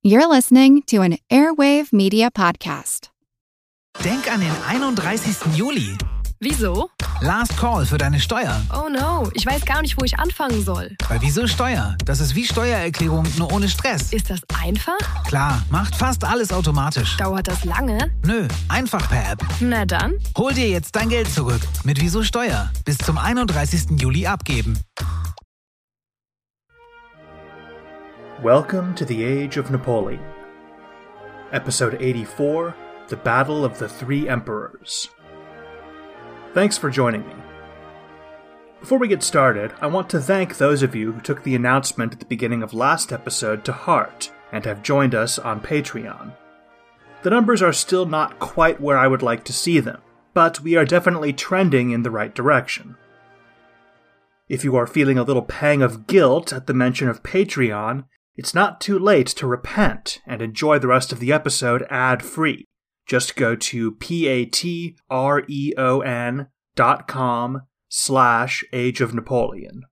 You're listening to an Airwave Media Podcast. Denk an den 31. Juli. Wieso? Last Call für deine Steuer. Oh no, ich weiß gar nicht, wo ich anfangen soll. Bei Wieso Steuer? Das ist wie Steuererklärung, nur ohne Stress. Ist das einfach? Klar, macht fast alles automatisch. Dauert das lange? Nö, einfach per App. Na dann. Hol dir jetzt dein Geld zurück. Mit Wieso Steuer. Bis zum 31. Juli abgeben. Welcome to the Age of Napoleon. Episode 84, The Battle of the Three Emperors. Thanks for joining me. Before we get started, I want to thank those of you who took the announcement at the beginning of last episode to heart and have joined us on Patreon. The numbers are still not quite where I would like to see them, but we are definitely trending in the right direction. If you are feeling a little pang of guilt at the mention of Patreon, it's not too late to repent and enjoy the rest of the episode ad-free. Just go to patreon.com/Age of Napoleon.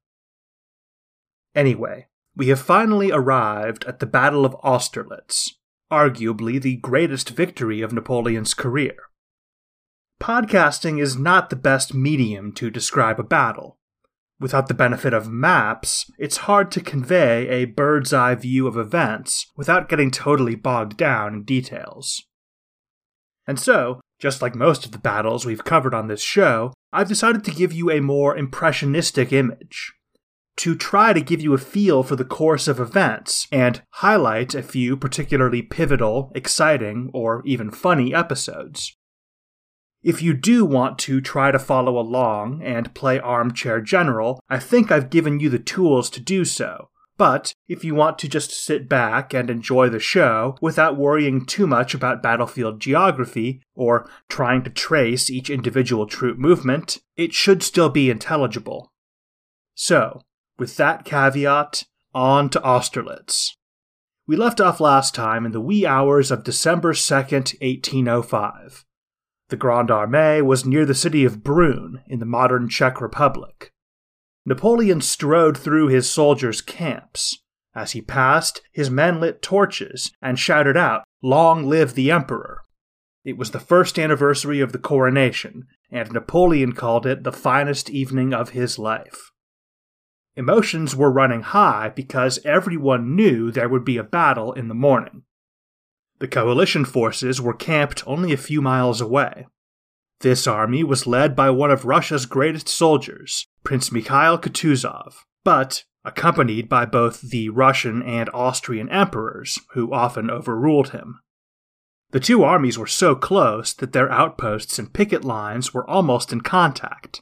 Anyway, we have finally arrived at the Battle of Austerlitz, arguably the greatest victory of Napoleon's career. Podcasting is not the best medium to describe a battle. Without the benefit of maps, it's hard to convey a bird's-eye view of events without getting totally bogged down in details. And so, just like most of the battles we've covered on this show, I've decided to give you a more impressionistic image, to try to give you a feel for the course of events and highlight a few particularly pivotal, exciting, or even funny episodes. If you do want to try to follow along and play Armchair General, I think I've given you the tools to do so. But if you want to just sit back and enjoy the show without worrying too much about battlefield geography or trying to trace each individual troop movement, it should still be intelligible. So, with that caveat, on to Austerlitz. We left off last time in the wee hours of December 2nd, 1805. The Grande Armée was near the city of Brünn in the modern Czech Republic. Napoleon strode through his soldiers' camps. As he passed, his men lit torches and shouted out, "Long live the Emperor!" It was the first anniversary of the coronation, and Napoleon called it the finest evening of his life. Emotions were running high because everyone knew there would be a battle in the morning. The coalition forces were camped only a few miles away. This army was led by one of Russia's greatest soldiers, Prince Mikhail Kutuzov, but accompanied by both the Russian and Austrian emperors, who often overruled him. The two armies were so close that their outposts and picket lines were almost in contact.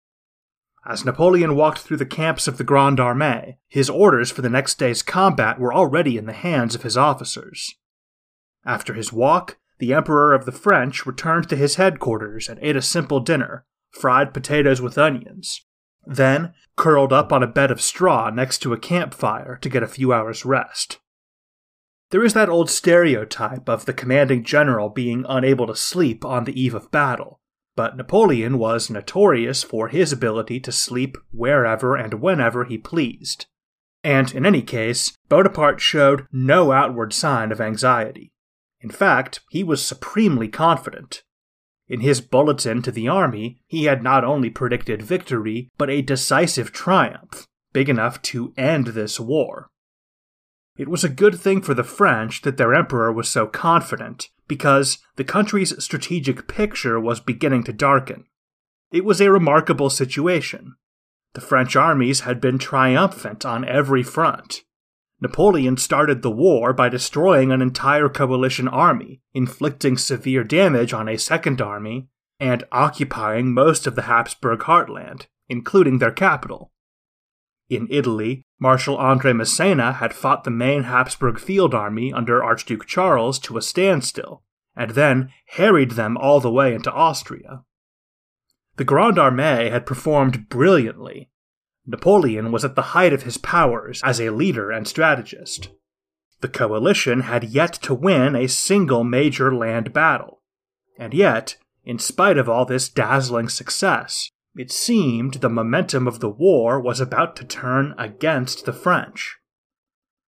As Napoleon walked through the camps of the Grande Armée, his orders for the next day's combat were already in the hands of his officers. After his walk, the Emperor of the French returned to his headquarters and ate a simple dinner, fried potatoes with onions, then curled up on a bed of straw next to a campfire to get a few hours' rest. There is that old stereotype of the commanding general being unable to sleep on the eve of battle, but Napoleon was notorious for his ability to sleep wherever and whenever he pleased. And in any case, Bonaparte showed no outward sign of anxiety. In fact, he was supremely confident. In his bulletin to the army, he had not only predicted victory, but a decisive triumph, big enough to end this war. It was a good thing for the French that their emperor was so confident, because the country's strategic picture was beginning to darken. It was a remarkable situation. The French armies had been triumphant on every front. Napoleon started the war by destroying an entire coalition army, inflicting severe damage on a second army, and occupying most of the Habsburg heartland, including their capital. In Italy, Marshal André Massena had fought the main Habsburg field army under Archduke Charles to a standstill, and then harried them all the way into Austria. The Grande Armée had performed brilliantly. Napoleon was at the height of his powers as a leader and strategist. The coalition had yet to win a single major land battle. And yet, in spite of all this dazzling success, it seemed the momentum of the war was about to turn against the French.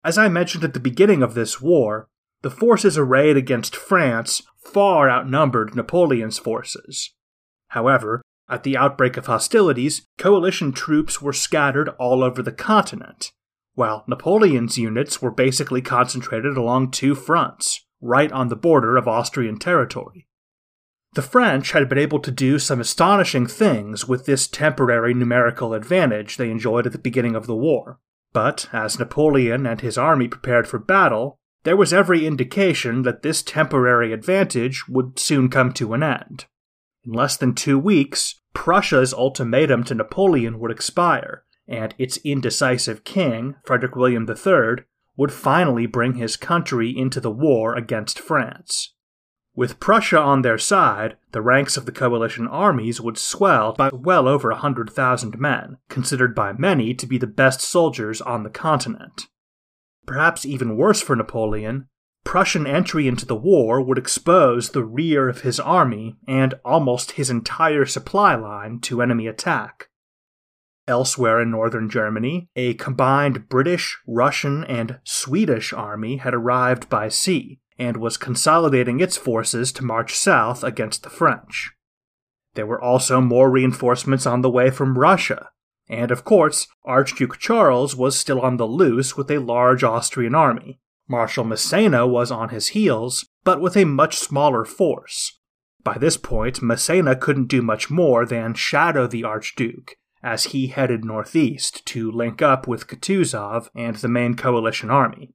As I mentioned at the beginning of this war, the forces arrayed against France far outnumbered Napoleon's forces. However, at the outbreak of hostilities, coalition troops were scattered all over the continent, while Napoleon's units were basically concentrated along two fronts, right on the border of Austrian territory. The French had been able to do some astonishing things with this temporary numerical advantage they enjoyed at the beginning of the war, but as Napoleon and his army prepared for battle, there was every indication that this temporary advantage would soon come to an end. In less than 2 weeks, Prussia's ultimatum to Napoleon would expire, and its indecisive king, Frederick William III, would finally bring his country into the war against France. With Prussia on their side, the ranks of the coalition armies would swell by well over 100,000 men, considered by many to be the best soldiers on the continent. Perhaps even worse for Napoleon, Prussian entry into the war would expose the rear of his army and almost his entire supply line to enemy attack. Elsewhere in northern Germany, a combined British, Russian, and Swedish army had arrived by sea, and was consolidating its forces to march south against the French. There were also more reinforcements on the way from Russia, and of course, Archduke Charles was still on the loose with a large Austrian army. Marshal Massena was on his heels, but with a much smaller force. By this point, Massena couldn't do much more than shadow the Archduke, as he headed northeast to link up with Kutuzov and the main coalition army.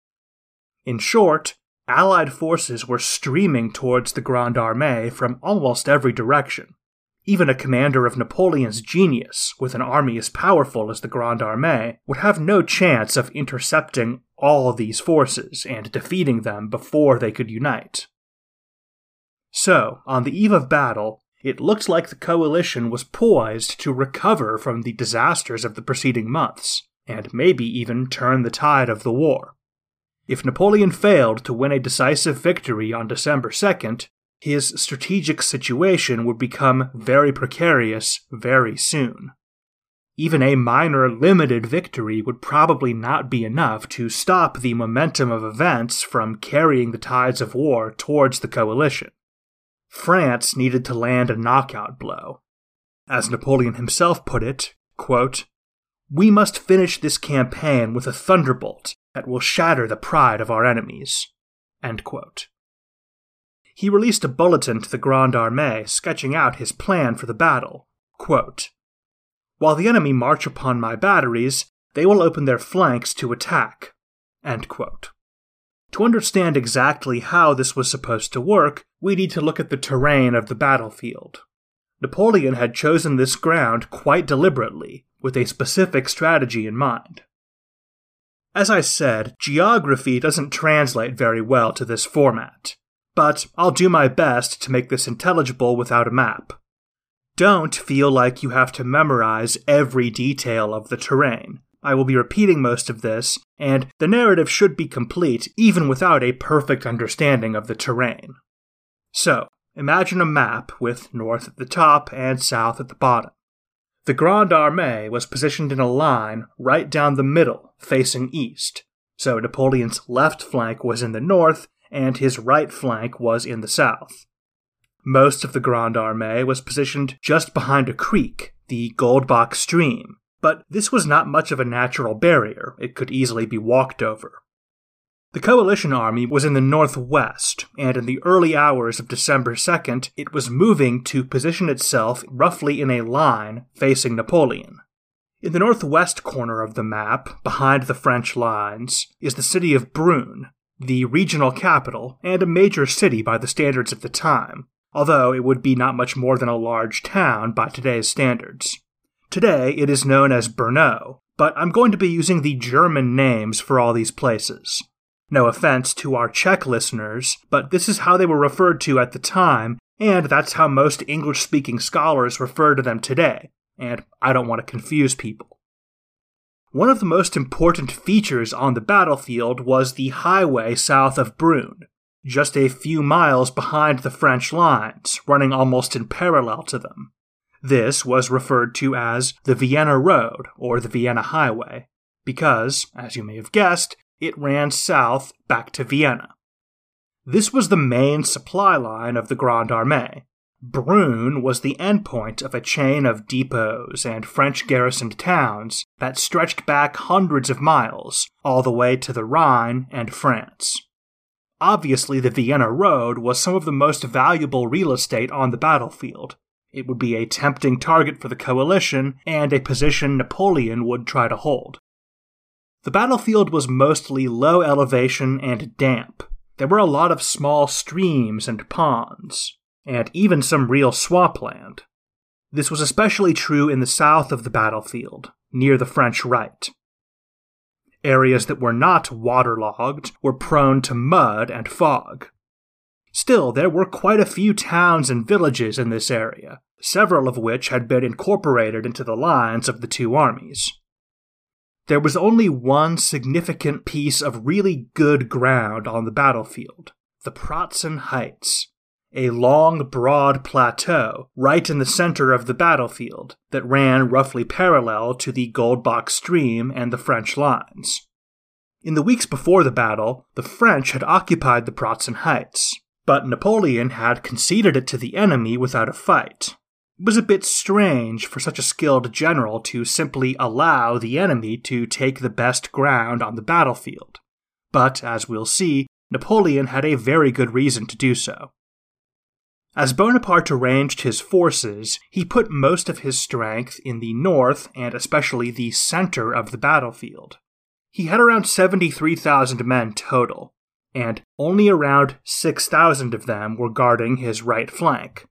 In short, Allied forces were streaming towards the Grande Armée from almost every direction. Even a commander of Napoleon's genius, with an army as powerful as the Grande Armée, would have no chance of intercepting all these forces and defeating them before they could unite. So, on the eve of battle, it looked like the coalition was poised to recover from the disasters of the preceding months, and maybe even turn the tide of the war. If Napoleon failed to win a decisive victory on December 2nd, his strategic situation would become very precarious very soon. Even a minor limited victory would probably not be enough to stop the momentum of events from carrying the tides of war towards the coalition. France needed to land a knockout blow. As Napoleon himself put it, quote, "We must finish this campaign with a thunderbolt that will shatter the pride of our enemies." End quote. He released a bulletin to the Grande Armée sketching out his plan for the battle. Quote, "While the enemy march upon my batteries, they will open their flanks to attack." End quote. To understand exactly how this was supposed to work, we need to look at the terrain of the battlefield. Napoleon had chosen this ground quite deliberately, with a specific strategy in mind. As I said, geography doesn't translate very well to this format, but I'll do my best to make this intelligible without a map. Don't feel like you have to memorize every detail of the terrain. I will be repeating most of this, and the narrative should be complete even without a perfect understanding of the terrain. So, imagine a map with north at the top and south at the bottom. The Grande Armée was positioned in a line right down the middle, facing east, so Napoleon's left flank was in the north and his right flank was in the south. Most of the Grande Armée was positioned just behind a creek, the Goldbach stream, but this was not much of a natural barrier. It could easily be walked over. The coalition army was in the northwest, and in the early hours of December 2nd, it was moving to position itself roughly in a line facing Napoleon. In the northwest corner of the map, behind the French lines, is the city of Brünn, the regional capital and a major city by the standards of the time, although it would be not much more than a large town by today's standards. Today, it is known as Brno, but I'm going to be using the German names for all these places. No offense to our Czech listeners, but this is how they were referred to at the time, and that's how most English-speaking scholars refer to them today, and I don't want to confuse people. One of the most important features on the battlefield was the highway south of Brünn, just a few miles behind the French lines, running almost in parallel to them. This was referred to as the Vienna Road, or the Vienna Highway, because, as you may have guessed, it ran south back to Vienna. This was the main supply line of the Grande Armée. Brünn was the endpoint of a chain of depots and French-garrisoned towns that stretched back hundreds of miles, all the way to the Rhine and France. Obviously, the Vienna Road was some of the most valuable real estate on the battlefield. It would be a tempting target for the coalition and a position Napoleon would try to hold. The battlefield was mostly low elevation and damp. There were a lot of small streams and ponds, and even some real swampland. This was especially true in the south of the battlefield, near the French right. Areas that were not waterlogged were prone to mud and fog. Still, there were quite a few towns and villages in this area, several of which had been incorporated into the lines of the two armies. There was only one significant piece of really good ground on the battlefield, the Pratzen Heights, a long, broad plateau right in the center of the battlefield that ran roughly parallel to the Goldbach stream and the French lines. In the weeks before the battle, the French had occupied the Pratzen Heights, but Napoleon had conceded it to the enemy without a fight. It was a bit strange for such a skilled general to simply allow the enemy to take the best ground on the battlefield. But, as we'll see, Napoleon had a very good reason to do so. As Bonaparte arranged his forces, he put most of his strength in the north and especially the center of the battlefield. He had around 73,000 men total, and only around 6,000 of them were guarding his right flank.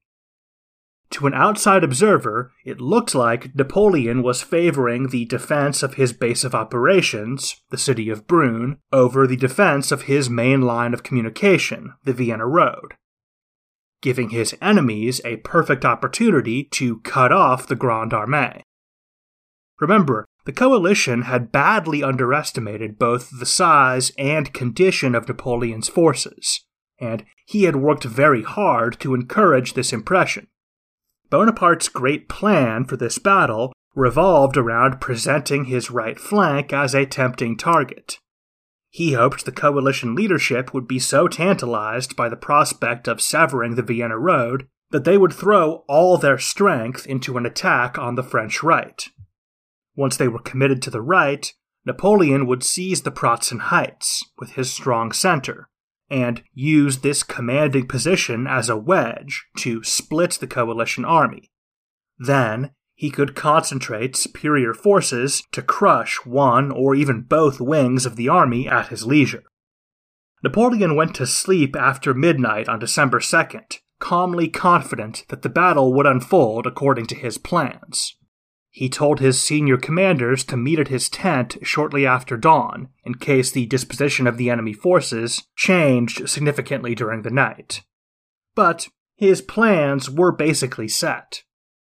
To an outside observer, it looked like Napoleon was favoring the defense of his base of operations, the city of Brünn, over the defense of his main line of communication, the Vienna Road, giving his enemies a perfect opportunity to cut off the Grande Armée. Remember, the coalition had badly underestimated both the size and condition of Napoleon's forces, and he had worked very hard to encourage this impression. Bonaparte's great plan for this battle revolved around presenting his right flank as a tempting target. He hoped the coalition leadership would be so tantalized by the prospect of severing the Vienna Road that they would throw all their strength into an attack on the French right. Once they were committed to the right, Napoleon would seize the Pratzen Heights with his strong center, and use this commanding position as a wedge to split the coalition army. Then, he could concentrate superior forces to crush one or even both wings of the army at his leisure. Napoleon went to sleep after midnight on December 2nd, calmly confident that the battle would unfold according to his plans. He told his senior commanders to meet at his tent shortly after dawn, in case the disposition of the enemy forces changed significantly during the night. But his plans were basically set.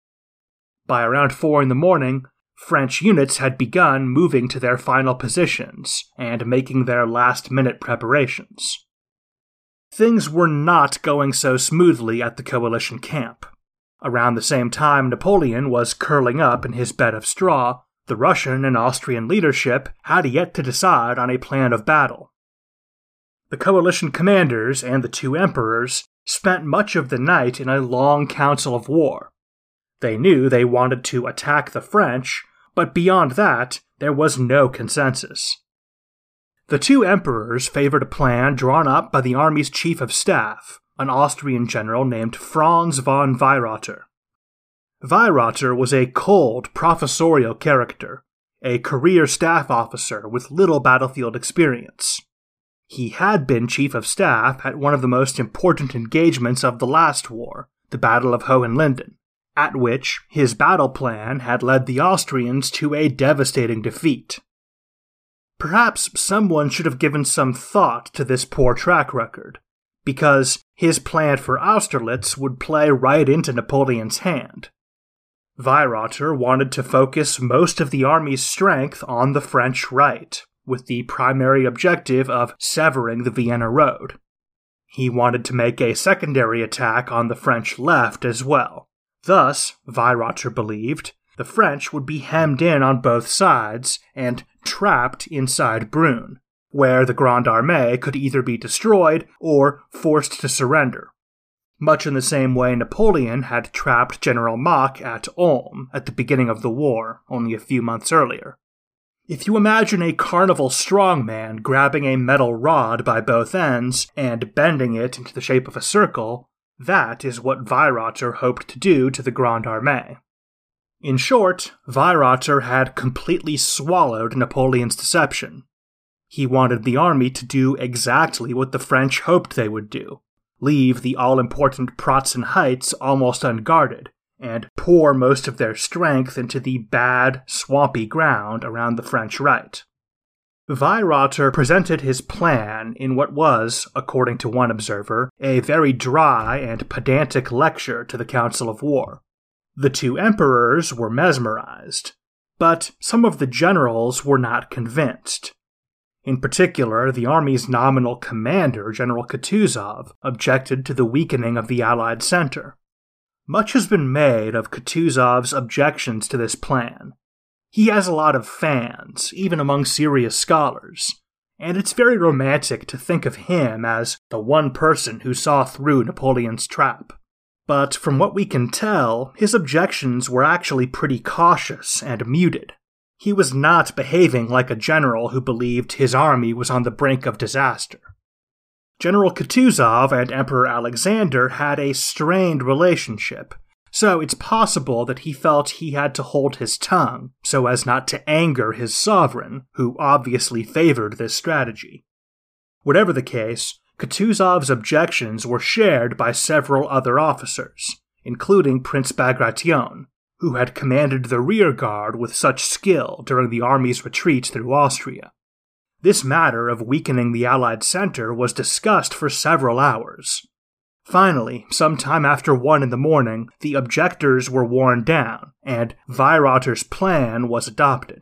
By around 4 a.m, French units had begun moving to their final positions and making their last-minute preparations. Things were not going so smoothly at the coalition camp. Around the same time Napoleon was curling up in his bed of straw, the Russian and Austrian leadership had yet to decide on a plan of battle. The coalition commanders and the two emperors spent much of the night in a long council of war. They knew they wanted to attack the French, but beyond that, there was no consensus. The two emperors favored a plan drawn up by the army's chief of staff, an Austrian general named Franz von Weyrother. Weyrother was a cold, professorial character, a career staff officer with little battlefield experience. He had been chief of staff at one of the most important engagements of the last war, the Battle of Hohenlinden, at which his battle plan had led the Austrians to a devastating defeat. Perhaps someone should have given some thought to this poor track record, because his plan for Austerlitz would play right into Napoleon's hand. Weyrother wanted to focus most of the army's strength on the French right, with the primary objective of severing the Vienna Road. He wanted to make a secondary attack on the French left as well. Thus, Weyrother believed, the French would be hemmed in on both sides and trapped inside Brünn, where the Grande Armée could either be destroyed or forced to surrender, much in the same way Napoleon had trapped General Mack at Ulm at the beginning of the war, only a few months earlier. If you imagine a carnival strongman grabbing a metal rod by both ends and bending it into the shape of a circle, that is what Weirother hoped to do to the Grande Armée. In short, Weirother had completely swallowed Napoleon's deception. He wanted the army to do exactly what the French hoped they would do, leave the all-important Pratzen Heights almost unguarded, and pour most of their strength into the bad, swampy ground around the French right. Weirother presented his plan in what was, according to one observer, a very dry and pedantic lecture to the Council of War. The two emperors were mesmerized, but some of the generals were not convinced. In particular, the army's nominal commander, General Kutuzov, objected to the weakening of the Allied center. Much has been made of Kutuzov's objections to this plan. He has a lot of fans, even among serious scholars, and it's very romantic to think of him as the one person who saw through Napoleon's trap. But from what we can tell, his objections were actually pretty cautious and muted. He was not behaving like a general who believed his army was on the brink of disaster. General Kutuzov and Emperor Alexander had a strained relationship, so it's possible that he felt he had to hold his tongue so as not to anger his sovereign, who obviously favored this strategy. Whatever the case, Kutuzov's objections were shared by several other officers, including Prince Bagration, who had commanded the rear guard with such skill during the army's retreat through Austria. This matter of weakening the Allied center was discussed for several hours. Finally, sometime after 1 a.m, the objectors were worn down, and Weirother's plan was adopted.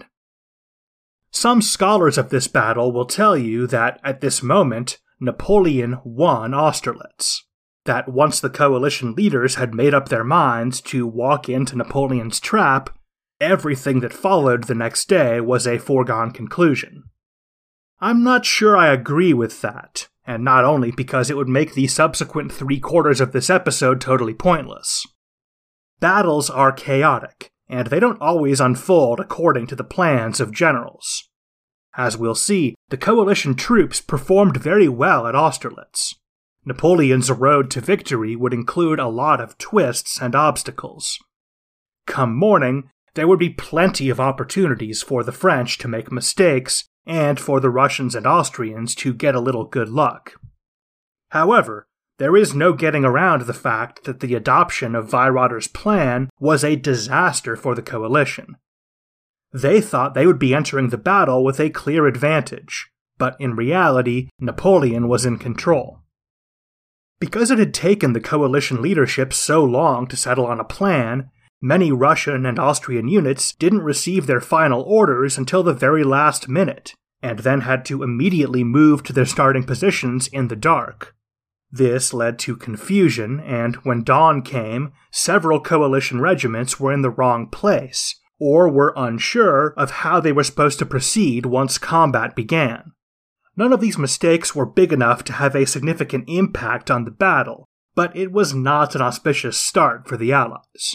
Some scholars of this battle will tell you that, at this moment, Napoleon won Austerlitz. That once the coalition leaders had made up their minds to walk into Napoleon's trap, everything that followed the next day was a foregone conclusion. I'm not sure I agree with that, and not only because it would make the subsequent 3/4 of this episode totally pointless. Battles are chaotic, and they don't always unfold according to the plans of generals. As we'll see, the coalition troops performed very well at Austerlitz. Napoleon's road to victory would include a lot of twists and obstacles. Come morning, there would be plenty of opportunities for the French to make mistakes and for the Russians and Austrians to get a little good luck. However, there is no getting around the fact that the adoption of Weirother's plan was a disaster for the coalition. They thought they would be entering the battle with a clear advantage, but in reality, Napoleon was in control. Because it had taken the coalition leadership so long to settle on a plan, many Russian and Austrian units didn't receive their final orders until the very last minute, and then had to immediately move to their starting positions in the dark. This led to confusion, and when dawn came, several coalition regiments were in the wrong place, or were unsure of how they were supposed to proceed once combat began. None of these mistakes were big enough to have a significant impact on the battle, but it was not an auspicious start for the Allies.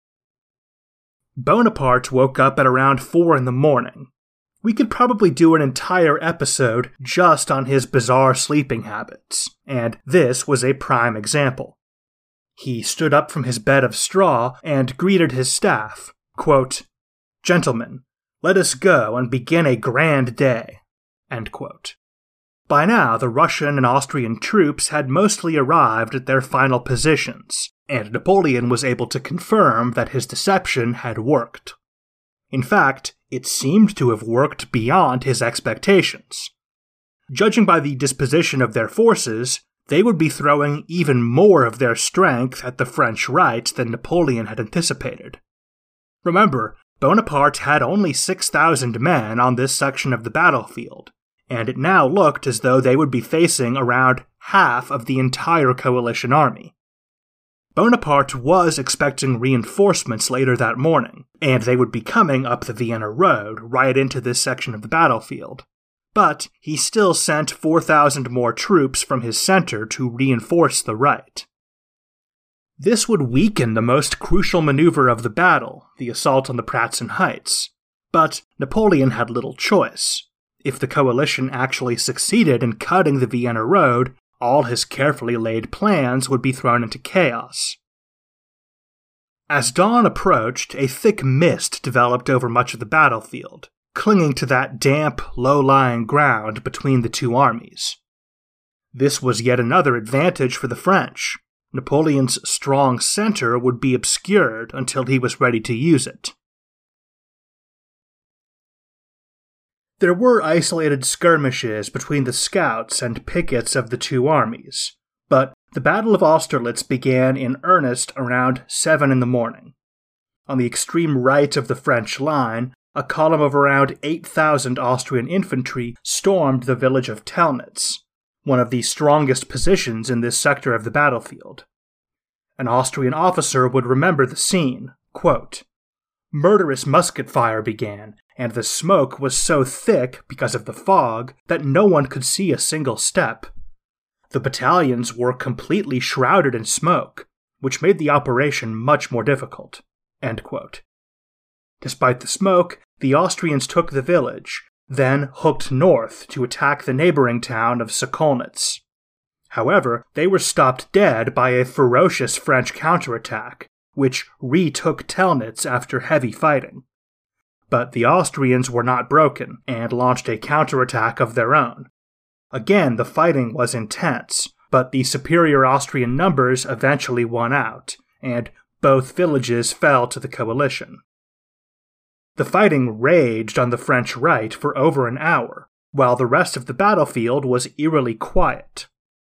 Bonaparte woke up at around 4 a.m. We could probably do an entire episode just on his bizarre sleeping habits, and this was a prime example. He stood up from his bed of straw and greeted his staff, quote, "Gentlemen, let us go and begin a grand day," end quote. By now, the Russian and Austrian troops had mostly arrived at their final positions, and Napoleon was able to confirm that his deception had worked. In fact, it seemed to have worked beyond his expectations. Judging by the disposition of their forces, they would be throwing even more of their strength at the French right than Napoleon had anticipated. Remember, Bonaparte had only 6,000 men on this section of the battlefield, and it now looked as though they would be facing around half of the entire coalition army. Bonaparte was expecting reinforcements later that morning, and they would be coming up the Vienna Road right into this section of the battlefield. but he still sent 4,000 more troops from his center to reinforce the right. This would weaken the most crucial maneuver of the battle, the assault on the Pratzen Heights, but Napoleon had little choice. If the coalition actually succeeded in cutting the Vienna road, all his carefully laid plans would be thrown into chaos. As dawn approached, a thick mist developed over much of the battlefield, clinging to that damp, low-lying ground between the two armies. This was yet another advantage for the French. Napoleon's strong center would be obscured until he was ready to use it. There were isolated skirmishes between the scouts and pickets of the two armies, but the Battle of Austerlitz began in earnest around 7 a.m. On the extreme right of the French line, a column of around 8,000 Austrian infantry stormed the village of Telnitz, one of the strongest positions in this sector of the battlefield. An Austrian officer would remember the scene. Quote, "Murderous musket fire began, and the smoke was so thick because of the fog that no one could see a single step. The battalions were completely shrouded in smoke, which made the operation much more difficult." End quote. Despite the smoke, the Austrians took the village, then hooked north to attack the neighboring town of Sokolnitz. However, they were stopped dead by a ferocious French counterattack, which retook Telnitz after heavy fighting. But the Austrians were not broken, and launched a counterattack of their own. Again, the fighting was intense, but the superior Austrian numbers eventually won out, and both villages fell to the coalition. The fighting raged on the French right for over an hour, while the rest of the battlefield was eerily quiet.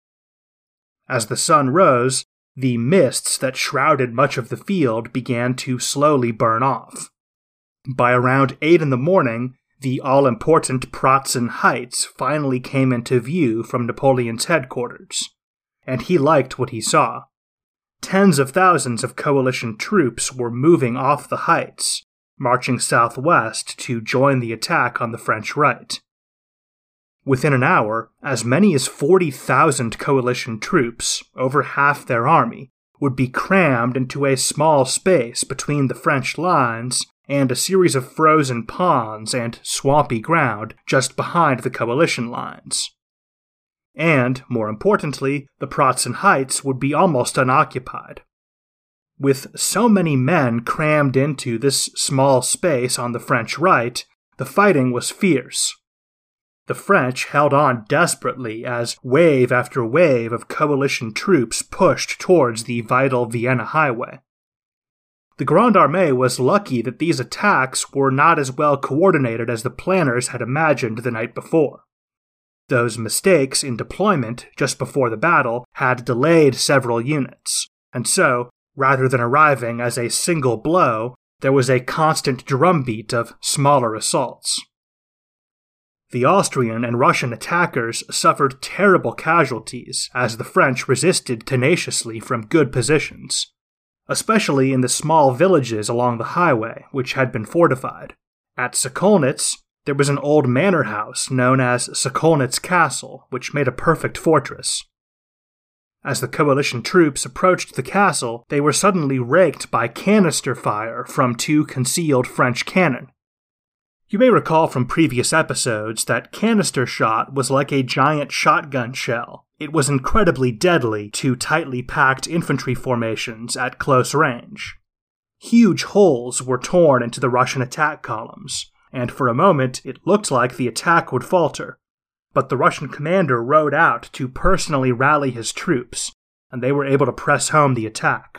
As the sun rose, the mists that shrouded much of the field began to slowly burn off. By around 8 a.m, the all-important Pratzen Heights finally came into view from Napoleon's headquarters, and he liked what he saw. Tens of thousands of coalition troops were moving off the heights, marching southwest to join the attack on the French right. Within an hour, as many as 40,000 coalition troops, over half their army, would be crammed into a small space between the French lines and a series of frozen ponds and swampy ground just behind the coalition lines. And, more importantly, the Pratzen Heights would be almost unoccupied. With so many men crammed into this small space on the French right, the fighting was fierce. The French held on desperately as wave after wave of coalition troops pushed towards the vital Vienna highway. The Grande Armée was lucky that these attacks were not as well coordinated as the planners had imagined the night before. Those mistakes in deployment just before the battle had delayed several units, and so, rather than arriving as a single blow, there was a constant drumbeat of smaller assaults. The Austrian and Russian attackers suffered terrible casualties as the French resisted tenaciously from good positions, especially in the small villages along the highway, which had been fortified. At Sokolnitz, there was an old manor house known as Sokolnitz Castle, which made a perfect fortress. As the coalition troops approached the castle, they were suddenly raked by canister fire from 2 concealed French cannon. You may recall from previous episodes that canister shot was like a giant shotgun shell. It was incredibly deadly to tightly packed infantry formations at close range. Huge holes were torn into the Russian attack columns, and for a moment it looked like the attack would falter. But the Russian commander rode out to personally rally his troops, and they were able to press home the attack.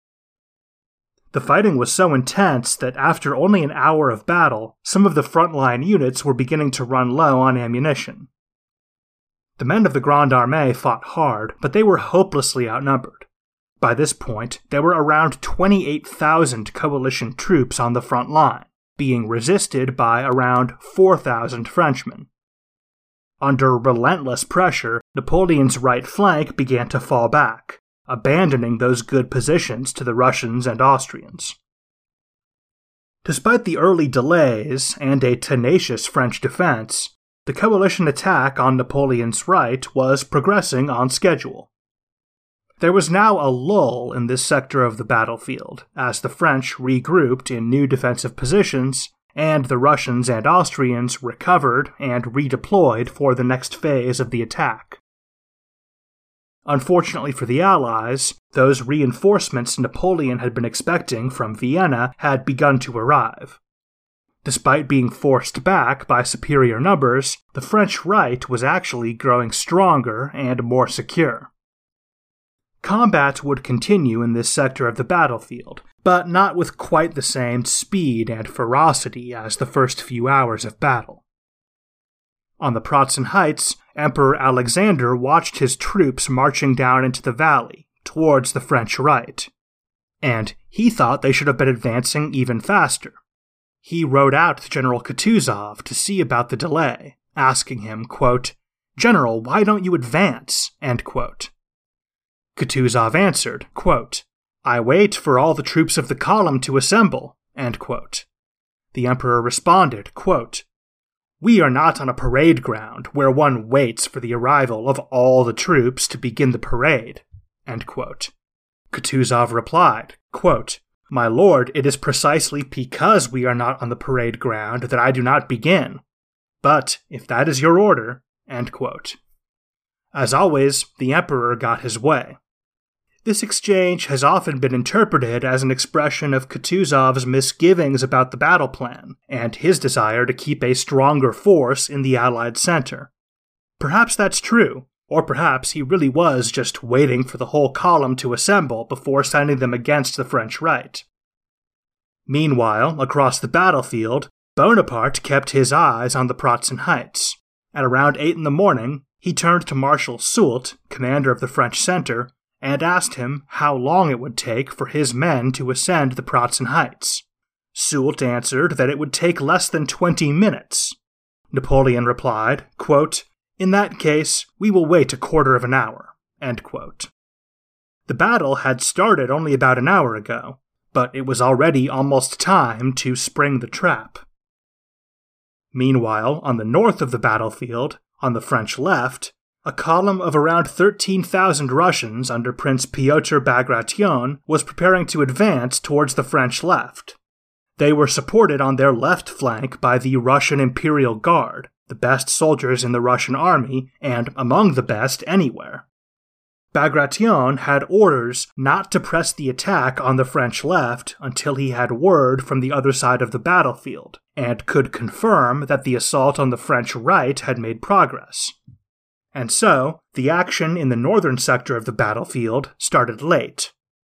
The fighting was so intense that after only an hour of battle, some of the frontline units were beginning to run low on ammunition. The men of the Grande Armée fought hard, but they were hopelessly outnumbered. By this point, there were around 28,000 coalition troops on the front line, being resisted by around 4,000 Frenchmen. Under relentless pressure, Napoleon's right flank began to fall back, abandoning those good positions to the Russians and Austrians. Despite the early delays and a tenacious French defense, the coalition attack on Napoleon's right was progressing on schedule. There was now a lull in this sector of the battlefield, as the French regrouped in new defensive positions, and the Russians and Austrians recovered and redeployed for the next phase of the attack. Unfortunately for the Allies, those reinforcements Napoleon had been expecting from Vienna had begun to arrive. Despite being forced back by superior numbers, the French right was actually growing stronger and more secure. Combat would continue in this sector of the battlefield, but not with quite the same speed and ferocity as the first few hours of battle. On the Pratzen Heights, Emperor Alexander watched his troops marching down into the valley, towards the French right, and he thought they should have been advancing even faster. He wrote out to General Kutuzov to see about the delay, asking him, quote, "General, why don't you advance?" End quote. Kutuzov answered, quote, "I wait for all the troops of the column to assemble." End quote. The Emperor responded, quote, "We are not on a parade ground where one waits for the arrival of all the troops to begin the parade." End quote. Kutuzov replied, quote, "My lord, it is precisely because we are not on the parade ground that I do not begin. But, if that is your order," end quote. As always, the Emperor got his way. This exchange has often been interpreted as an expression of Kutuzov's misgivings about the battle plan, and his desire to keep a stronger force in the Allied center. Perhaps that's true, or perhaps he really was just waiting for the whole column to assemble before sending them against the French right. Meanwhile, across the battlefield, Bonaparte kept his eyes on the Pratzen Heights. At around 8 in the morning, he turned to Marshal Soult, commander of the French center, and asked him how long it would take for his men to ascend the Pratzen Heights. Soult answered that it would take less than 20 minutes. Napoleon replied, quote, "In that case, we will wait a quarter of an hour." End quote. The battle had started only about an hour ago, but it was already almost time to spring the trap. Meanwhile, on the north of the battlefield, on the French left, a column of around 13,000 Russians under Prince Pyotr Bagration was preparing to advance towards the French left. They were supported on their left flank by the Russian Imperial Guard, the best soldiers in the Russian army, and among the best anywhere. Bagration had orders not to press the attack on the French left until he had word from the other side of the battlefield, and could confirm that the assault on the French right had made progress. And so, the action in the northern sector of the battlefield started late.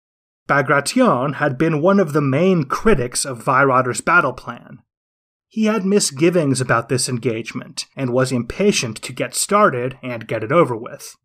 Bagration had been one of the main critics of Weyrother's battle plan. He had misgivings about this engagement, and was impatient to get started and get it over with.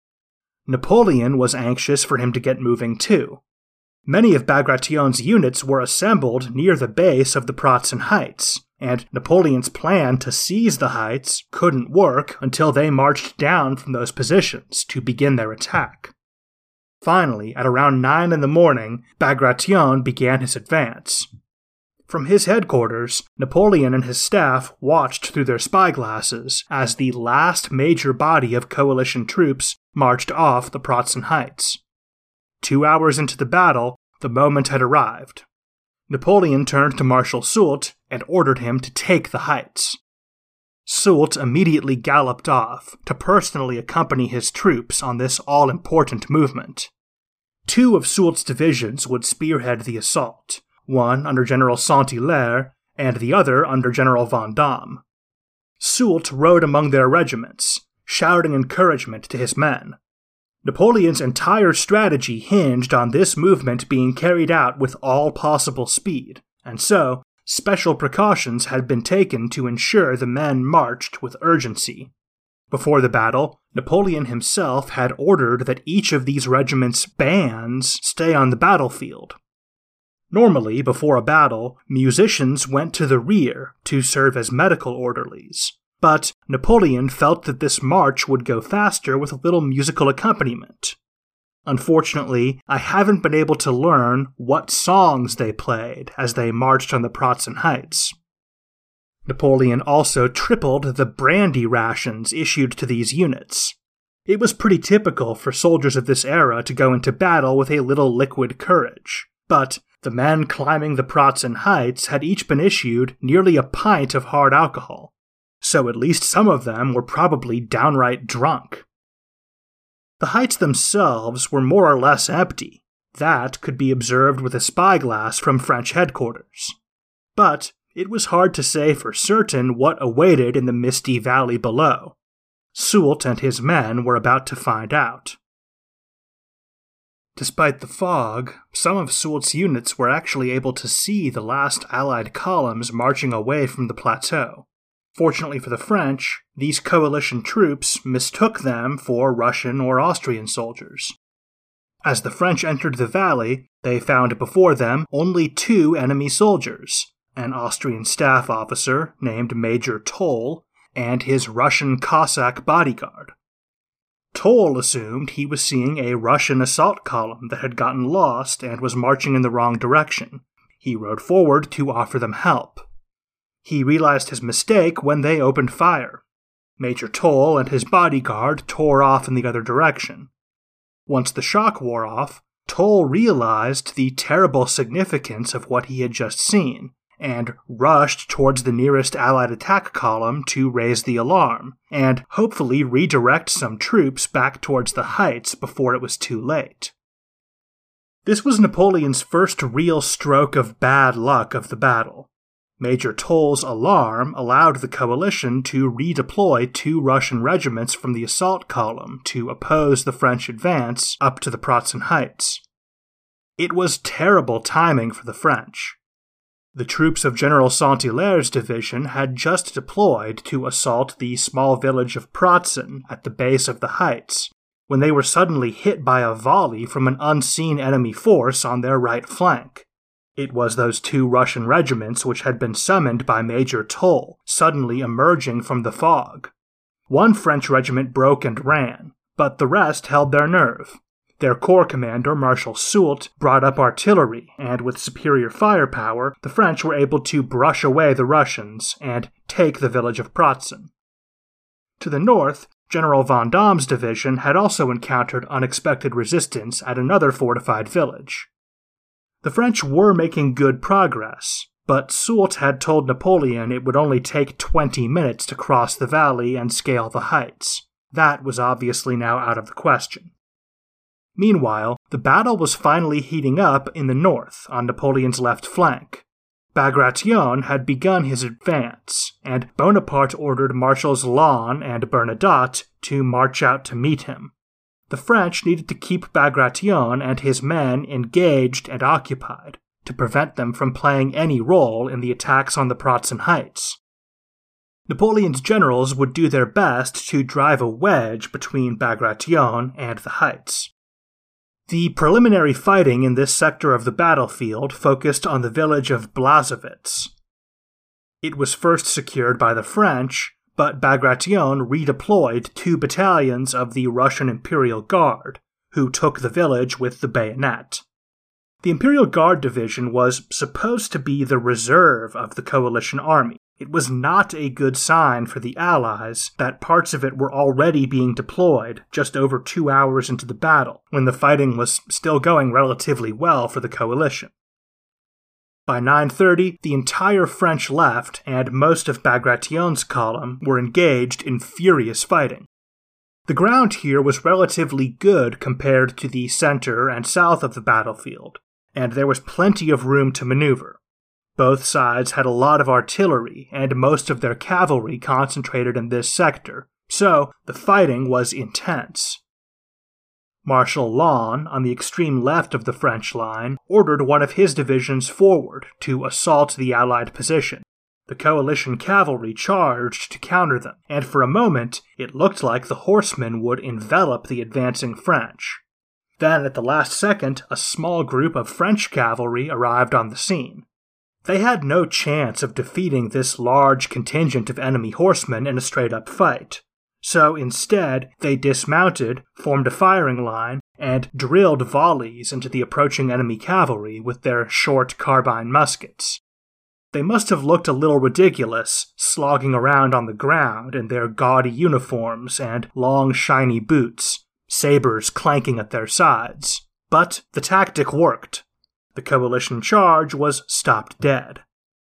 Napoleon was anxious for him to get moving too. Many of Bagration's units were assembled near the base of the Pratzen Heights, and Napoleon's plan to seize the heights couldn't work until they marched down from those positions to begin their attack. Finally, at around 9 in the morning, Bagration began his advance. From his headquarters, Napoleon and his staff watched through their spyglasses as the last major body of coalition troops marched off the Pratzen Heights. 2 hours into the battle, the moment had arrived. Napoleon turned to Marshal Soult and ordered him to take the heights. Soult immediately galloped off to personally accompany his troops on this all-important movement. 2 of Soult's divisions would spearhead the assault, one under General Saint-Hilaire and the other under General Vandamme. Soult rode among their regiments, shouting encouragement to his men. Napoleon's entire strategy hinged on this movement being carried out with all possible speed, and so special precautions had been taken to ensure the men marched with urgency. Before the battle, Napoleon himself had ordered that each of these regiments' bands stay on the battlefield. Normally, before a battle, musicians went to the rear to serve as medical orderlies. But Napoleon felt that this march would go faster with a little musical accompaniment. Unfortunately, I haven't been able to learn what songs they played as they marched on the Pratzen Heights. Napoleon also tripled the brandy rations issued to these units. It was pretty typical for soldiers of this era to go into battle with a little liquid courage, but the men climbing the Pratzen Heights had each been issued nearly a pint of hard alcohol, so at least some of them were probably downright drunk. The heights themselves were more or less empty. That could be observed with a spyglass from French headquarters. But it was hard to say for certain what awaited in the misty valley below. Soult and his men were about to find out. Despite the fog, some of Soult's units were actually able to see the last Allied columns marching away from the plateau. Fortunately for the French, these coalition troops mistook them for Russian or Austrian soldiers. As the French entered the valley, they found before them only 2 enemy soldiers, an Austrian staff officer named Major Toll, and his Russian Cossack bodyguard. Toll assumed he was seeing a Russian assault column that had gotten lost and was marching in the wrong direction. He rode forward to offer them help. He realized his mistake when they opened fire. Major Toll and his bodyguard tore off in the other direction. Once the shock wore off, Toll realized the terrible significance of what he had just seen, and rushed towards the nearest Allied attack column to raise the alarm, and hopefully redirect some troops back towards the heights before it was too late. This was Napoleon's first real stroke of bad luck of the battle. Major Toll's alarm allowed the coalition to redeploy 2 Russian regiments from the assault column to oppose the French advance up to the Pratzen Heights. It was terrible timing for the French. The troops of General Saint-Hilaire's division had just deployed to assault the small village of Pratzen at the base of the heights, when they were suddenly hit by a volley from an unseen enemy force on their right flank. It was those 2 Russian regiments which had been summoned by Major Toll, suddenly emerging from the fog. One French regiment broke and ran, but the rest held their nerve. Their corps commander, Marshal Soult, brought up artillery, and with superior firepower, the French were able to brush away the Russians and take the village of Pratzen. To the north, General Vendôme's division had also encountered unexpected resistance at another fortified village. The French were making good progress, but Soult had told Napoleon it would only take 20 minutes to cross the valley and scale the heights. That was obviously now out of the question. Meanwhile, the battle was finally heating up in the north on Napoleon's left flank. Bagration had begun his advance, and Bonaparte ordered Marshals Lannes and Bernadotte to march out to meet him. The French needed to keep Bagration and his men engaged and occupied, to prevent them from playing any role in the attacks on the Pratzen Heights. Napoleon's generals would do their best to drive a wedge between Bagration and the heights. The preliminary fighting in this sector of the battlefield focused on the village of Blasowitz. It was first secured by the French, but Bagration redeployed 2 battalions of the Russian Imperial Guard, who took the village with the bayonet. The Imperial Guard division was supposed to be the reserve of the coalition army. It was not a good sign for the Allies that parts of it were already being deployed just over 2 hours into the battle, when the fighting was still going relatively well for the coalition. By 9:30, the entire French left and most of Bagration's column were engaged in furious fighting. The ground here was relatively good compared to the center and south of the battlefield, and there was plenty of room to maneuver. Both sides had a lot of artillery and most of their cavalry concentrated in this sector, so the fighting was intense. Marshal Lannes, on the extreme left of the French line, ordered one of his divisions forward to assault the Allied position. The coalition cavalry charged to counter them, and for a moment it looked like the horsemen would envelop the advancing French. Then, at the last second, a small group of French cavalry arrived on the scene. They had no chance of defeating this large contingent of enemy horsemen in a straight-up fight. So instead, they dismounted, formed a firing line, and drilled volleys into the approaching enemy cavalry with their short carbine muskets. they must have looked a little ridiculous, slogging around on the ground in their gaudy uniforms and long shiny boots, sabers clanking at their sides. But the tactic worked. The coalition charge was stopped dead.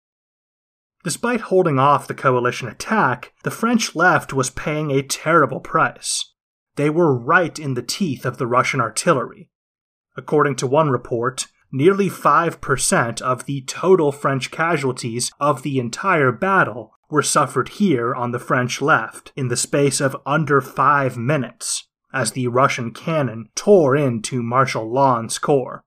Despite holding off the coalition attack, the French left was paying a terrible price. They were right in the teeth of the Russian artillery. According to one report, nearly 5% of the total French casualties of the entire battle were suffered here on the French left in the space of under 5 minutes, as the Russian cannon tore into Marshal Lannes's corps.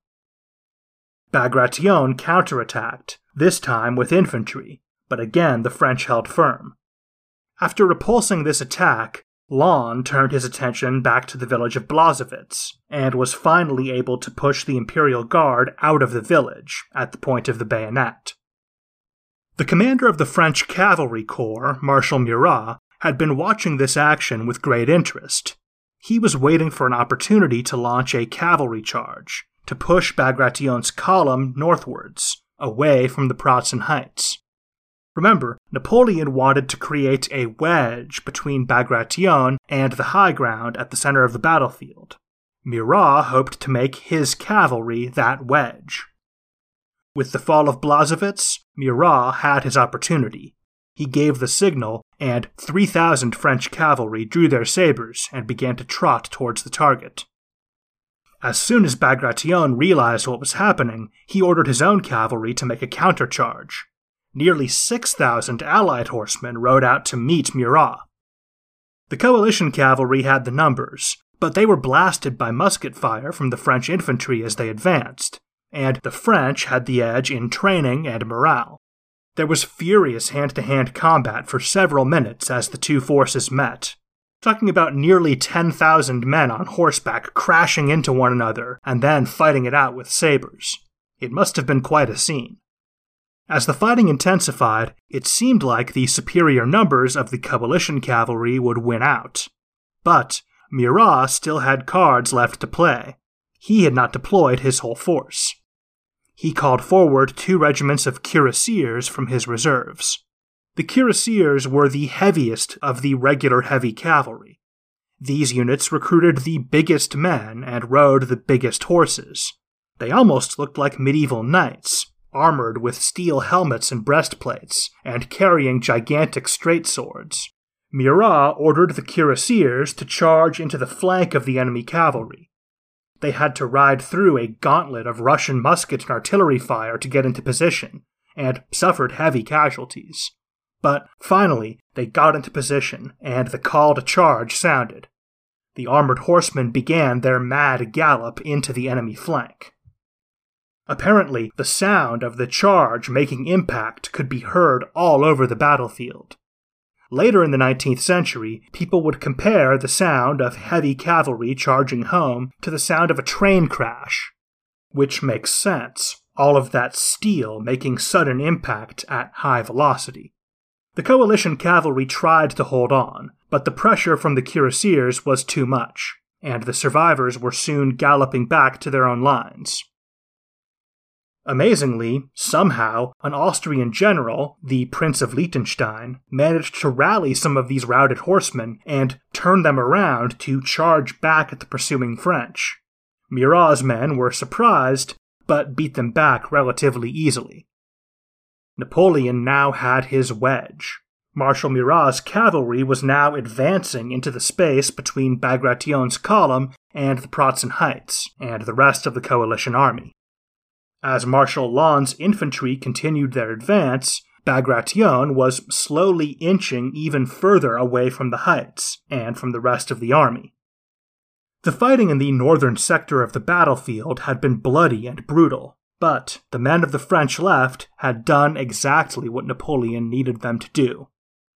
Bagration counterattacked, this time with infantry, but again the French held firm. After repulsing this attack, Lannes turned his attention back to the village of Blasowitz, and was finally able to push the Imperial Guard out of the village at the point of the bayonet. The commander of the French Cavalry Corps, Marshal Murat, had been watching this action with great interest. He was waiting for an opportunity to launch a cavalry charge, to push Bagration's column northwards, away from the Pratzen Heights. Remember, Napoleon wanted to create a wedge between Bagration and the high ground at the center of the battlefield. Murat hoped to make his cavalry that wedge. With the fall of Blasowitz, Murat had his opportunity. He gave the signal, and 3,000 French cavalry drew their sabers and began to trot towards the target. As soon as Bagration realized what was happening, he ordered his own cavalry to make a countercharge. Nearly 6,000 Allied horsemen rode out to meet Murat. The coalition cavalry had the numbers, but they were blasted by musket fire from the French infantry as they advanced, and the French had the edge in training and morale. There was furious hand-to-hand combat for several minutes as the two forces met, talking about nearly 10,000 men on horseback crashing into one another and then fighting it out with sabers. It must have been quite a scene. As the fighting intensified, it seemed like the superior numbers of the coalition cavalry would win out. But Murat still had cards left to play. He had not deployed his whole force. He called forward 2 regiments of cuirassiers from his reserves. The cuirassiers were the heaviest of the regular heavy cavalry. These units recruited the biggest men and rode the biggest horses. They almost looked like medieval knights, armored with steel helmets and breastplates, and carrying gigantic straight swords. Murat ordered the cuirassiers to charge into the flank of the enemy cavalry. They had to ride through a gauntlet of Russian musket and artillery fire to get into position, and suffered heavy casualties. But finally, they got into position, and the call to charge sounded. The armored horsemen began their mad gallop into the enemy flank. Apparently, the sound of the charge making impact could be heard all over the battlefield. Later in the 19th century, people would compare the sound of heavy cavalry charging home to the sound of a train crash. Which makes sense, all of that steel making sudden impact at high velocity. The coalition cavalry tried to hold on, but the pressure from the cuirassiers was too much, and the survivors were soon galloping back to their own lines. Amazingly, somehow, an Austrian general, the Prince of Liechtenstein, managed to rally some of these routed horsemen and turn them around to charge back at the pursuing French. Murat's men were surprised, but beat them back relatively easily. Napoleon now had his wedge. Marshal Murat's cavalry was now advancing into the space between Bagration's column and the Pratzen Heights, and the rest of the coalition army. As Marshal Lannes's infantry continued their advance, Bagration was slowly inching even further away from the heights and from the rest of the army. The fighting in the northern sector of the battlefield had been bloody and brutal, but the men of the French left had done exactly what Napoleon needed them to do.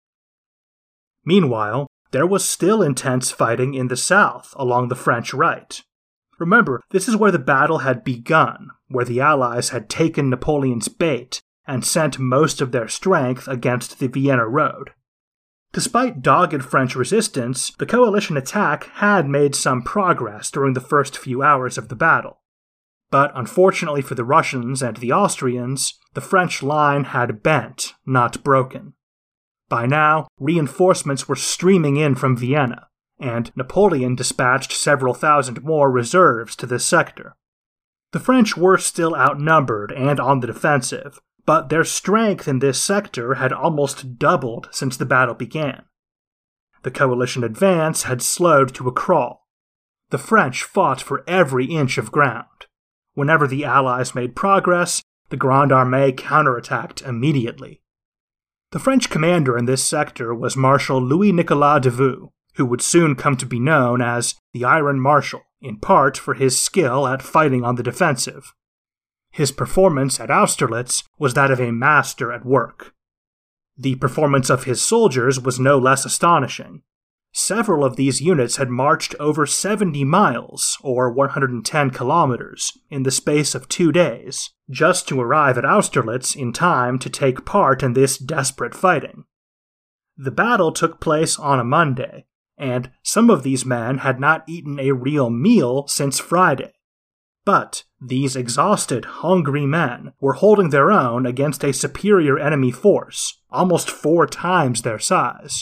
Meanwhile, there was still intense fighting in the south along the French right. Remember, this is where the battle had begun, where the Allies had taken Napoleon's bait and sent most of their strength against the Vienna road. Despite dogged French resistance, the coalition attack had made some progress during the first few hours of the battle. But unfortunately for the Russians and the Austrians, the French line had bent, not broken. By now, reinforcements were streaming in from Vienna, and Napoleon dispatched several thousand more reserves to this sector. The French were still outnumbered and on the defensive, but their strength in this sector had almost doubled since the battle began. The coalition advance had slowed to a crawl. The French fought for every inch of ground. Whenever the Allies made progress, the Grande Armée counterattacked immediately. The French commander in this sector was Marshal Louis-Nicolas Davout, who would soon come to be known as the Iron Marshal, in part for his skill at fighting on the defensive. His performance at Austerlitz was that of a master at work. The performance of his soldiers was no less astonishing. Several of these units had marched over 70 miles, or 110 kilometers, in the space of 2 days, just to arrive at Austerlitz in time to take part in this desperate fighting. The battle took place on a Monday, and some of these men had not eaten a real meal since Friday. But these exhausted, hungry men were holding their own against a superior enemy force, almost 4 times their size.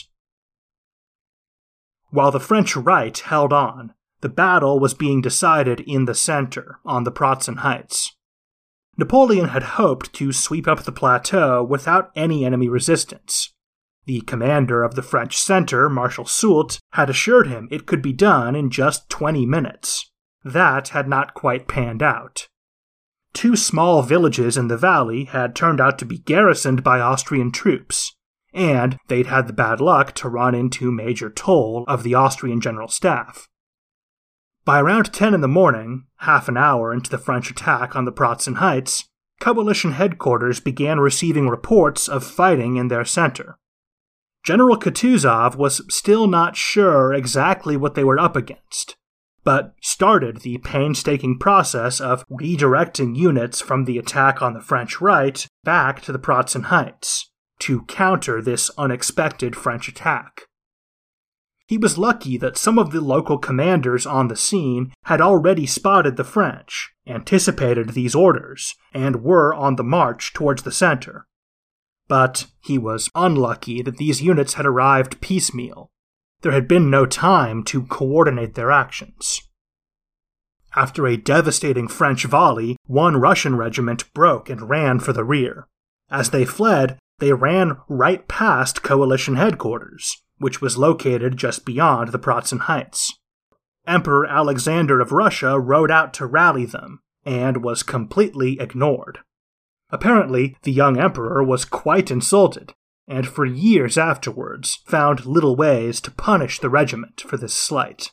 While the French right held on, the battle was being decided in the center, on the Pratzen Heights. Napoleon had hoped to sweep up the plateau without any enemy resistance. The commander of the French center, Marshal Soult, had assured him it could be done in just 20 minutes. That had not quite panned out. 2 small villages in the valley had turned out to be garrisoned by Austrian troops, and they'd had the bad luck to run into Major Toll of the Austrian General Staff. By around 10 in the morning, half an hour into the French attack on the Pratzen Heights, coalition headquarters began receiving reports of fighting in their center. General Kutuzov was still not sure exactly what they were up against, but started the painstaking process of redirecting units from the attack on the French right back to the Pratzen Heights, to counter this unexpected French attack. He was lucky that some of the local commanders on the scene had already spotted the French, anticipated these orders, and were on the march towards the center. But he was unlucky that these units had arrived piecemeal. There had been no time to coordinate their actions. After a devastating French volley, one Russian regiment broke and ran for the rear. As they fled, they ran right past coalition headquarters, which was located just beyond the Pratzen Heights. Emperor Alexander of Russia rode out to rally them, and was completely ignored. Apparently, the young emperor was quite insulted, and for years afterwards found little ways to punish the regiment for this slight.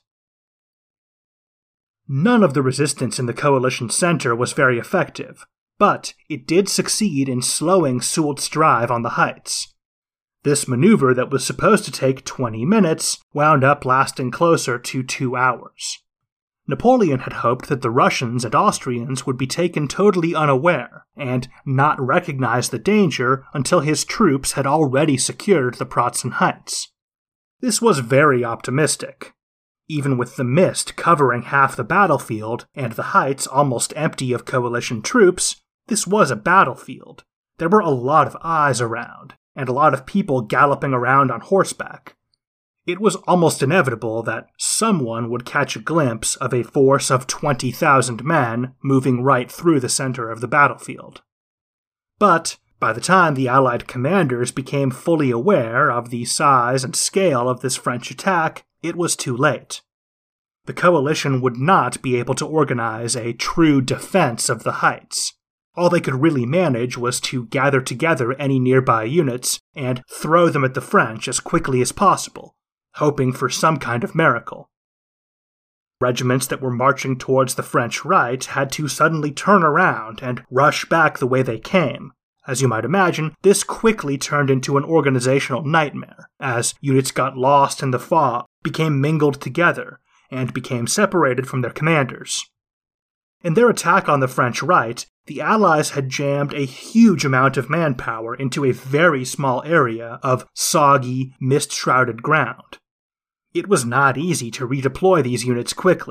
None of the resistance in the coalition center was very effective, but it did succeed in slowing Soult's drive on the heights. This maneuver that was supposed to take 20 minutes wound up lasting closer to 2 hours. Napoleon had hoped that the Russians and Austrians would be taken totally unaware and not recognize the danger until his troops had already secured the Pratzen Heights. This was very optimistic. Even with the mist covering half the battlefield and the heights almost empty of coalition troops, this was a battlefield. There were a lot of eyes around, and a lot of people galloping around on horseback. It was almost inevitable that someone would catch a glimpse of a force of 20,000 men moving right through the center of the battlefield. But by the time the Allied commanders became fully aware of the size and scale of this French attack, it was too late. The coalition would not be able to organize a true defense of the heights. All they could really manage was to gather together any nearby units and throw them at the French as quickly as possible, hoping for some kind of miracle. Regiments that were marching towards the French right had to suddenly turn around and rush back the way they came. As you might imagine, this quickly turned into an organizational nightmare, as units got lost in the fog, became mingled together, and became separated from their commanders. In their attack on the French right, the Allies had jammed a huge amount of manpower into a very small area of soggy, mist-shrouded ground. It was not easy to redeploy these units quickly,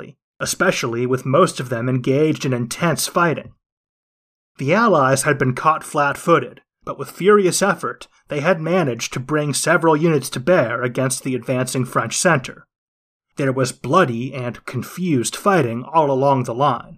especially with most of them engaged in intense fighting. The Allies had been caught flat-footed, but with furious effort, they had managed to bring several units to bear against the advancing French center. There was bloody and confused fighting all along the line.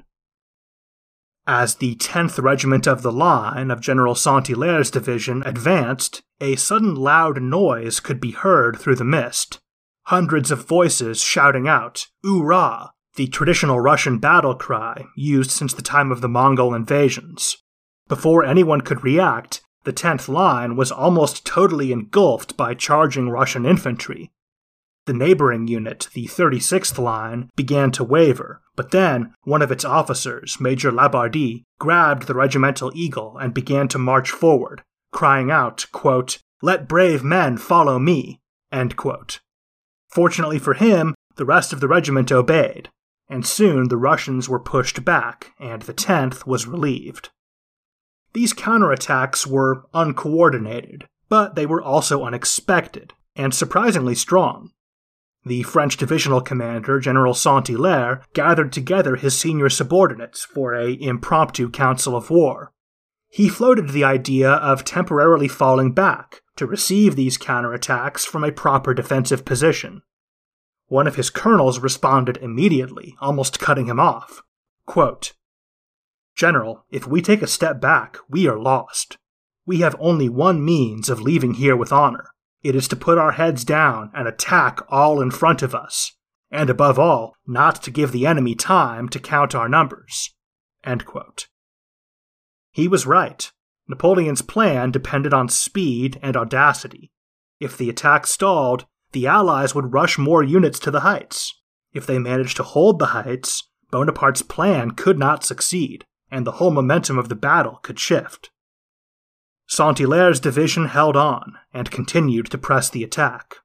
As the 10th Regiment of the Line of General Saint-Hilaire's division advanced, a sudden loud noise could be heard through the mist. Hundreds of voices shouting out, "Oorah!" the traditional Russian battle cry used since the time of the Mongol invasions. Before anyone could react, the 10th Line was almost totally engulfed by charging Russian infantry. The neighboring unit, the 36th Line, began to waver, but then one of its officers, Major Labardy, grabbed the regimental eagle and began to march forward, crying out, quote, "Let brave men follow me," end quote. Fortunately for him, the rest of the regiment obeyed, and soon the Russians were pushed back, and the 10th was relieved. These counterattacks were uncoordinated, but they were also unexpected, and surprisingly strong. The French divisional commander, General Saint-Hilaire, gathered together his senior subordinates for an impromptu council of war. He floated the idea of temporarily falling back to receive these counterattacks from a proper defensive position. One of his colonels responded immediately, almost cutting him off. Quote, "General, if we take a step back, we are lost. We have only one means of leaving here with honor. It is to put our heads down and attack all in front of us, and above all, not to give the enemy time to count our numbers." End quote. He was right. Napoleon's plan depended on speed and audacity. If the attack stalled, the Allies would rush more units to the heights. If they managed to hold the heights, Bonaparte's plan could not succeed, and the whole momentum of the battle could shift. Saint-Hilaire's division held on and continued to press the attack.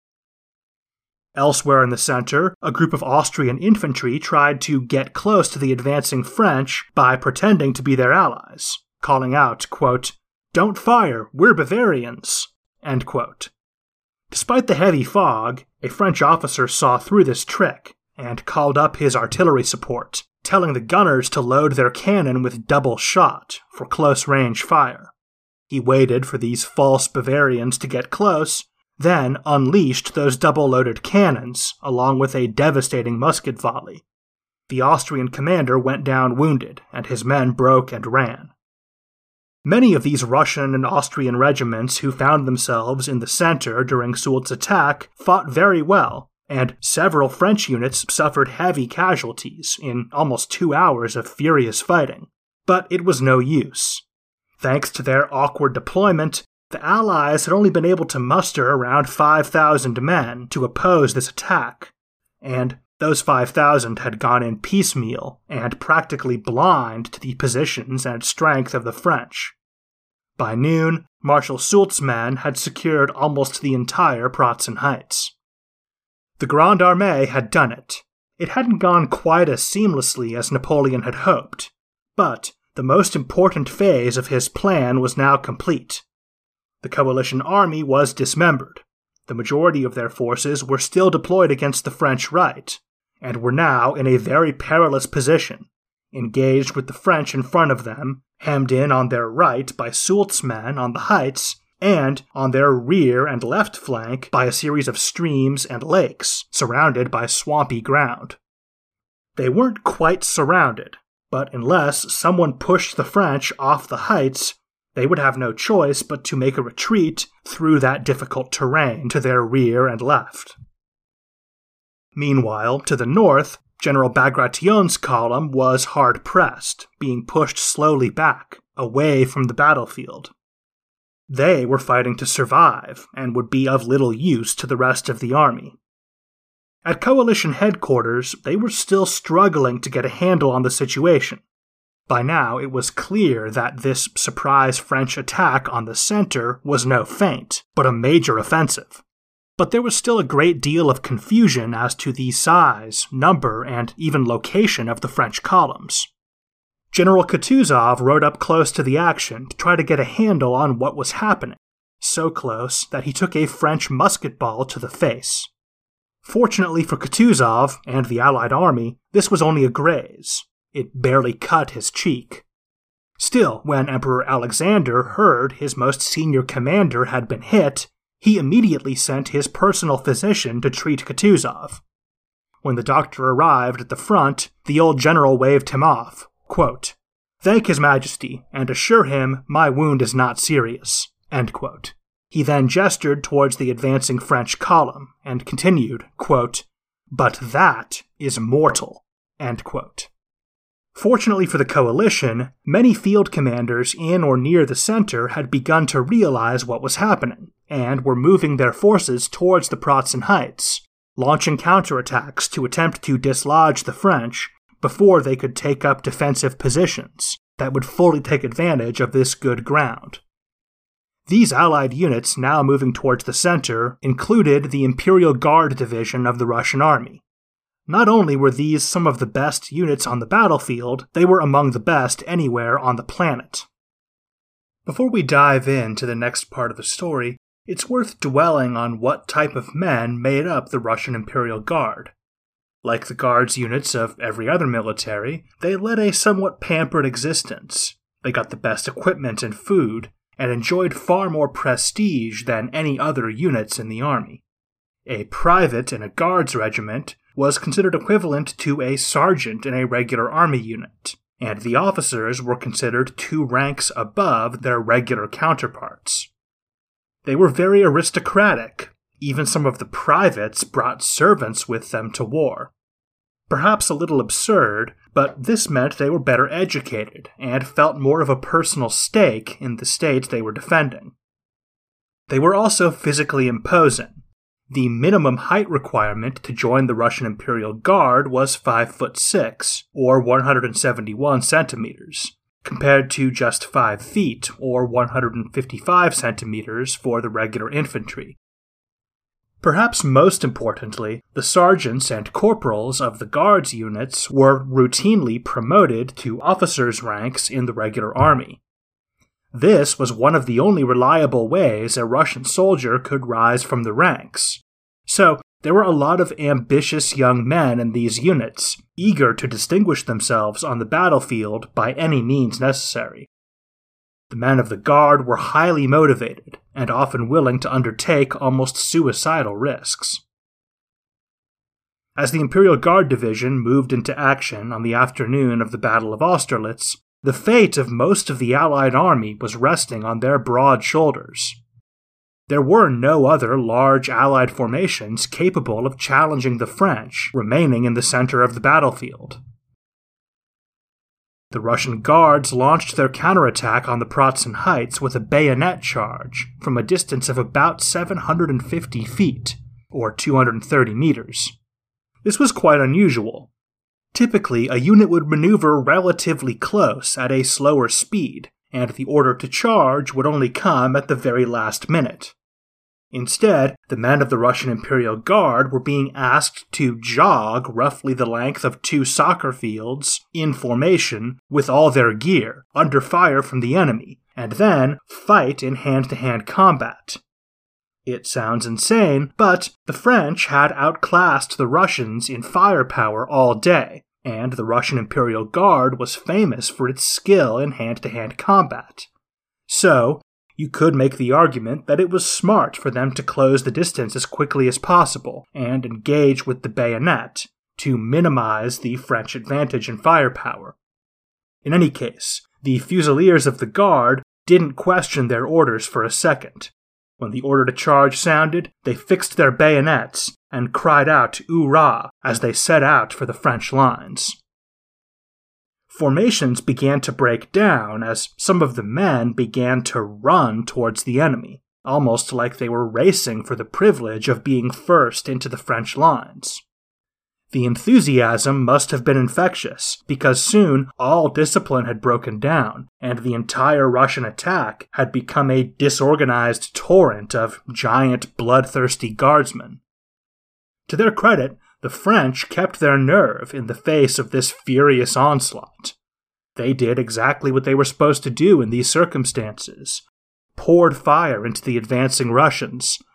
Elsewhere in the center, a group of Austrian infantry tried to get close to the advancing French by pretending to be their allies, calling out, quote, "Don't fire, we're Bavarians," end quote. Despite the heavy fog, a French officer saw through this trick and called up his artillery support, telling the gunners to load their cannon with double shot for close-range fire. He waited for these false Bavarians to get close, then unleashed those double-loaded cannons, along with a devastating musket volley. The Austrian commander went down wounded, and his men broke and ran. Many of these Russian and Austrian regiments who found themselves in the center during Soult's attack fought very well, and several French units suffered heavy casualties in almost 2 hours of furious fighting. But it was no use. Thanks to their awkward deployment, the Allies had only been able to muster around 5,000 men to oppose this attack, and those 5,000 had gone in piecemeal and practically blind to the positions and strength of the French. By noon, Marshal Soult's men had secured almost the entire Pratzen Heights. The Grande Armée had done it. It hadn't gone quite as seamlessly as Napoleon had hoped, but the most important phase of his plan was now complete. The coalition army was dismembered. The majority of their forces were still deployed against the French right, and were now in a very perilous position, engaged with the French in front of them, hemmed in on their right by Soult's men on the heights, and on their rear and left flank by a series of streams and lakes, surrounded by swampy ground. They weren't quite surrounded, but unless someone pushed the French off the heights, they would have no choice but to make a retreat through that difficult terrain to their rear and left. Meanwhile, to the north, General Bagration's column was hard-pressed, being pushed slowly back, away from the battlefield. They were fighting to survive, and would be of little use to the rest of the army. At coalition headquarters, they were still struggling to get a handle on the situation. By now, it was clear that this surprise French attack on the center was no feint, but a major offensive. But there was still a great deal of confusion as to the size, number, and even location of the French columns. General Kutuzov rode up close to the action to try to get a handle on what was happening, so close that he took a French musket ball to the face. Fortunately for Kutuzov and the Allied army, this was only a graze. It barely cut his cheek. Still, when Emperor Alexander heard his most senior commander had been hit, he immediately sent his personal physician to treat Kutuzov. When the doctor arrived at the front, the old general waved him off, quote, "Thank His Majesty, and assure him my wound is not serious." End quote. He then gestured towards the advancing French column and continued, quote, "But that is mortal." End quote. Fortunately for the coalition, many field commanders in or near the center had begun to realize what was happening, and were moving their forces towards the Pratzen Heights, launching counterattacks to attempt to dislodge the French before they could take up defensive positions that would fully take advantage of this good ground. These Allied units now moving towards the center included the Imperial Guard Division of the Russian army. Not only were these some of the best units on the battlefield, they were among the best anywhere on the planet. Before we dive into the next part of the story, it's worth dwelling on what type of men made up the Russian Imperial Guard. Like the Guards units of every other military, they led a somewhat pampered existence. They got the best equipment and food, and enjoyed far more prestige than any other units in the army. A private in a Guards regiment was considered equivalent to a sergeant in a regular army unit, and the officers were considered 2 ranks above their regular counterparts. They were very aristocratic. Even some of the privates brought servants with them to war. Perhaps a little absurd, but this meant they were better educated and felt more of a personal stake in the state they were defending. They were also physically imposing. The minimum height requirement to join the Russian Imperial Guard was 5'6", or 171 centimeters, compared to just 5 feet, or 155 centimeters for the regular infantry. Perhaps most importantly, the sergeants and corporals of the Guards units were routinely promoted to officers' ranks in the regular army. This was one of the only reliable ways a Russian soldier could rise from the ranks. So, there were a lot of ambitious young men in these units, eager to distinguish themselves on the battlefield by any means necessary. The men of the Guard were highly motivated, and often willing to undertake almost suicidal risks. As the Imperial Guard Division moved into action on the afternoon of the Battle of Austerlitz, the fate of most of the Allied army was resting on their broad shoulders. There were no other large Allied formations capable of challenging the French remaining in the center of the battlefield. The Russian Guards launched their counterattack on the Pratzen Heights with a bayonet charge from a distance of about 750 feet, or 230 meters. This was quite unusual. Typically, a unit would maneuver relatively close at a slower speed, and the order to charge would only come at the very last minute. Instead, the men of the Russian Imperial Guard were being asked to jog roughly the length of 2 soccer fields in formation with all their gear, under fire from the enemy, and then fight in hand-to-hand combat. It sounds insane, but the French had outclassed the Russians in firepower all day, and the Russian Imperial Guard was famous for its skill in hand-to-hand combat. So, you could make the argument that it was smart for them to close the distance as quickly as possible and engage with the bayonet to minimize the French advantage in firepower. In any case, the Fusiliers of the Guard didn't question their orders for a second. When the order to charge sounded, they fixed their bayonets and cried out "Oorah" as they set out for the French lines. Formations began to break down as some of the men began to run towards the enemy, almost like they were racing for the privilege of being first into the French lines. The enthusiasm must have been infectious, because soon all discipline had broken down, and the entire Russian attack had become a disorganized torrent of giant, bloodthirsty guardsmen. To their credit, the French kept their nerve in the face of this furious onslaught. They did exactly what they were supposed to do in these circumstances, poured fire into the advancing Russians,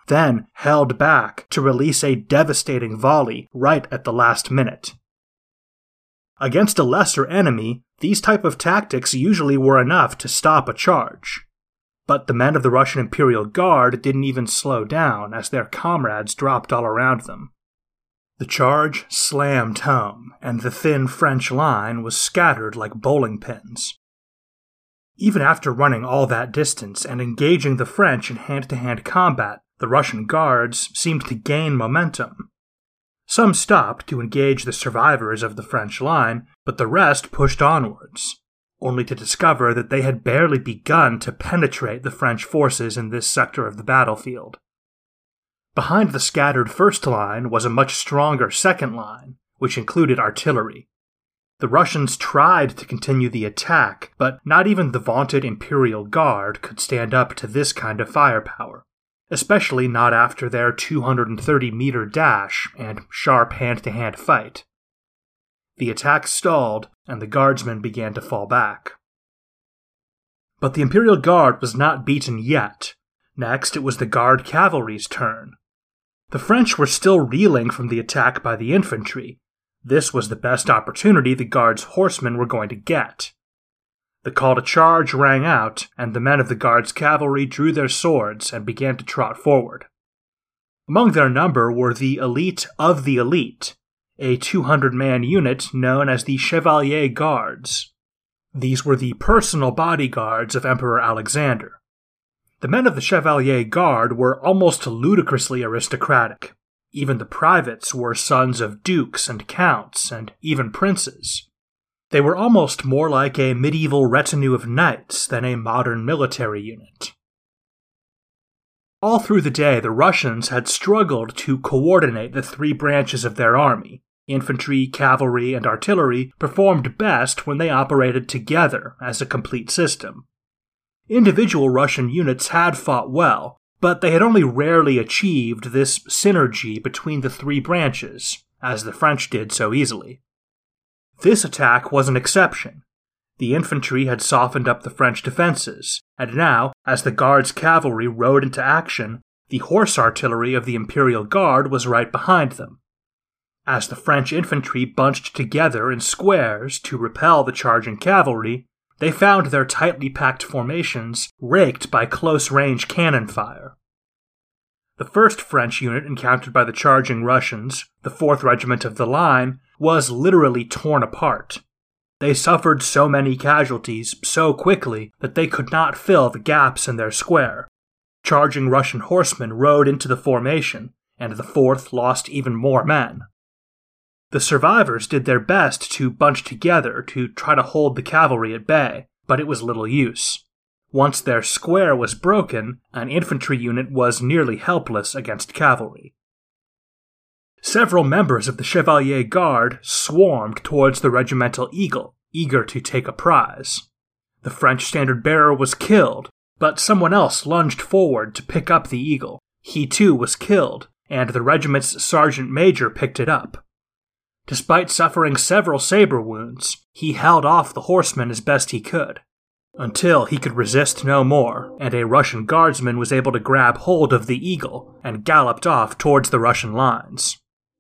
then held back to release a devastating volley right at the last minute. Against a lesser enemy, these type of tactics usually were enough to stop a charge. But the men of the Russian Imperial Guard didn't even slow down as their comrades dropped all around them. The charge slammed home, and the thin French line was scattered like bowling pins. Even after running all that distance and engaging the French in hand-to-hand combat, the Russian guards seemed to gain momentum. Some stopped to engage the survivors of the French line, but the rest pushed onwards, only to discover that they had barely begun to penetrate the French forces in this sector of the battlefield. Behind the scattered first line was a much stronger second line, which included artillery. The Russians tried to continue the attack, but not even the vaunted Imperial Guard could stand up to this kind of firepower, especially not after their 230-meter dash and sharp hand-to-hand fight. The attack stalled, and the guardsmen began to fall back. But the Imperial Guard was not beaten yet. Next, it was the Guard cavalry's turn. The French were still reeling from the attack by the infantry. This was the best opportunity the Guard's horsemen were going to get. The call to charge rang out, and the men of the Guard's cavalry drew their swords and began to trot forward. Among their number were the elite of the elite, a 200-man unit known as the Chevalier Guards. These were the personal bodyguards of Emperor Alexander. The men of the Chevalier Guard were almost ludicrously aristocratic. Even the privates were sons of dukes and counts, and even princes. They were almost more like a medieval retinue of knights than a modern military unit. All through the day, the Russians had struggled to coordinate the three branches of their army. Infantry, cavalry, and artillery performed best when they operated together as a complete system. Individual Russian units had fought well, but they had only rarely achieved this synergy between the three branches, as the French did so easily. This attack was an exception. The infantry had softened up the French defenses, and now, as the Guard's cavalry rode into action, the horse artillery of the Imperial Guard was right behind them. As the French infantry bunched together in squares to repel the charging cavalry, they found their tightly packed formations raked by close-range cannon fire. The first French unit encountered by the charging Russians, the 4th Regiment of the Line, was literally torn apart. They suffered so many casualties so quickly that they could not fill the gaps in their square. Charging Russian horsemen rode into the formation, and the 4th lost even more men. The survivors did their best to bunch together to try to hold the cavalry at bay, but it was little use. Once their square was broken, an infantry unit was nearly helpless against cavalry. Several members of the Chevalier Guard swarmed towards the regimental eagle, eager to take a prize. The French standard-bearer was killed, but someone else lunged forward to pick up the eagle. He too was killed, and the regiment's sergeant major picked it up. Despite suffering several saber wounds, he held off the horsemen as best he could, until he could resist no more, and a Russian guardsman was able to grab hold of the eagle and galloped off towards the Russian lines.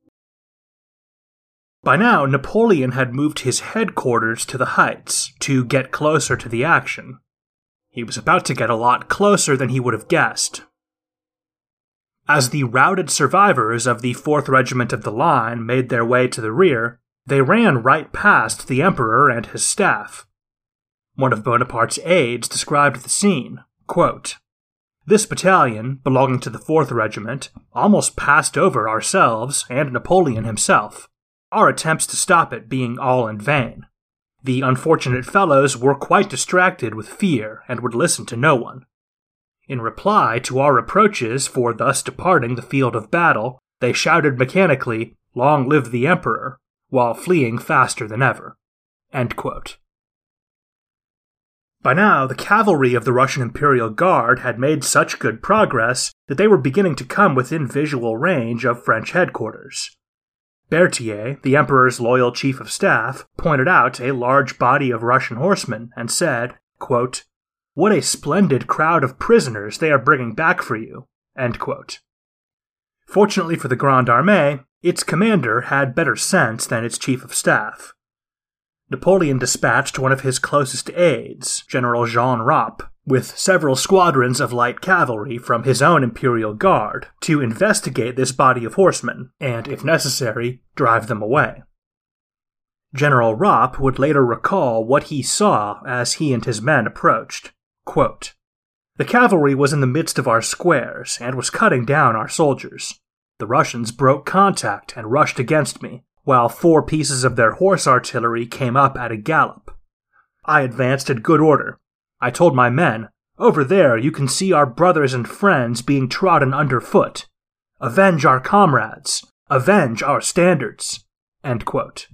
By now, Napoleon had moved his headquarters to the heights to get closer to the action. He was about to get a lot closer than he would have guessed. As the routed survivors of the 4th Regiment of the Line made their way to the rear, they ran right past the Emperor and his staff. One of Bonaparte's aides described the scene, quote, "This battalion, belonging to the 4th Regiment, almost passed over ourselves and Napoleon himself, our attempts to stop it being all in vain. The unfortunate fellows were quite distracted with fear and would listen to no one. In reply to our reproaches for thus departing the field of battle, they shouted mechanically, 'Long live the Emperor,' while fleeing faster than ever." End quote. By now, the cavalry of the Russian Imperial Guard had made such good progress that they were beginning to come within visual range of French headquarters. Berthier, the Emperor's loyal chief of staff, pointed out a large body of Russian horsemen and said, quote, "What a splendid crowd of prisoners they are bringing back for you." End quote. Fortunately for the Grande Armée, its commander had better sense than its chief of staff. Napoleon dispatched one of his closest aides, General Jean Rapp, with several squadrons of light cavalry from his own Imperial Guard to investigate this body of horsemen and, if necessary, drive them away. General Rapp would later recall what he saw as he and his men approached. Quote, "The cavalry was in the midst of our squares and was cutting down our soldiers. The Russians broke contact and rushed against me, while 4 pieces of their horse artillery came up at a gallop. I advanced in good order. I told my men, 'Over there you can see our brothers and friends being trodden underfoot. Avenge our comrades! Avenge our standards!'" End quote.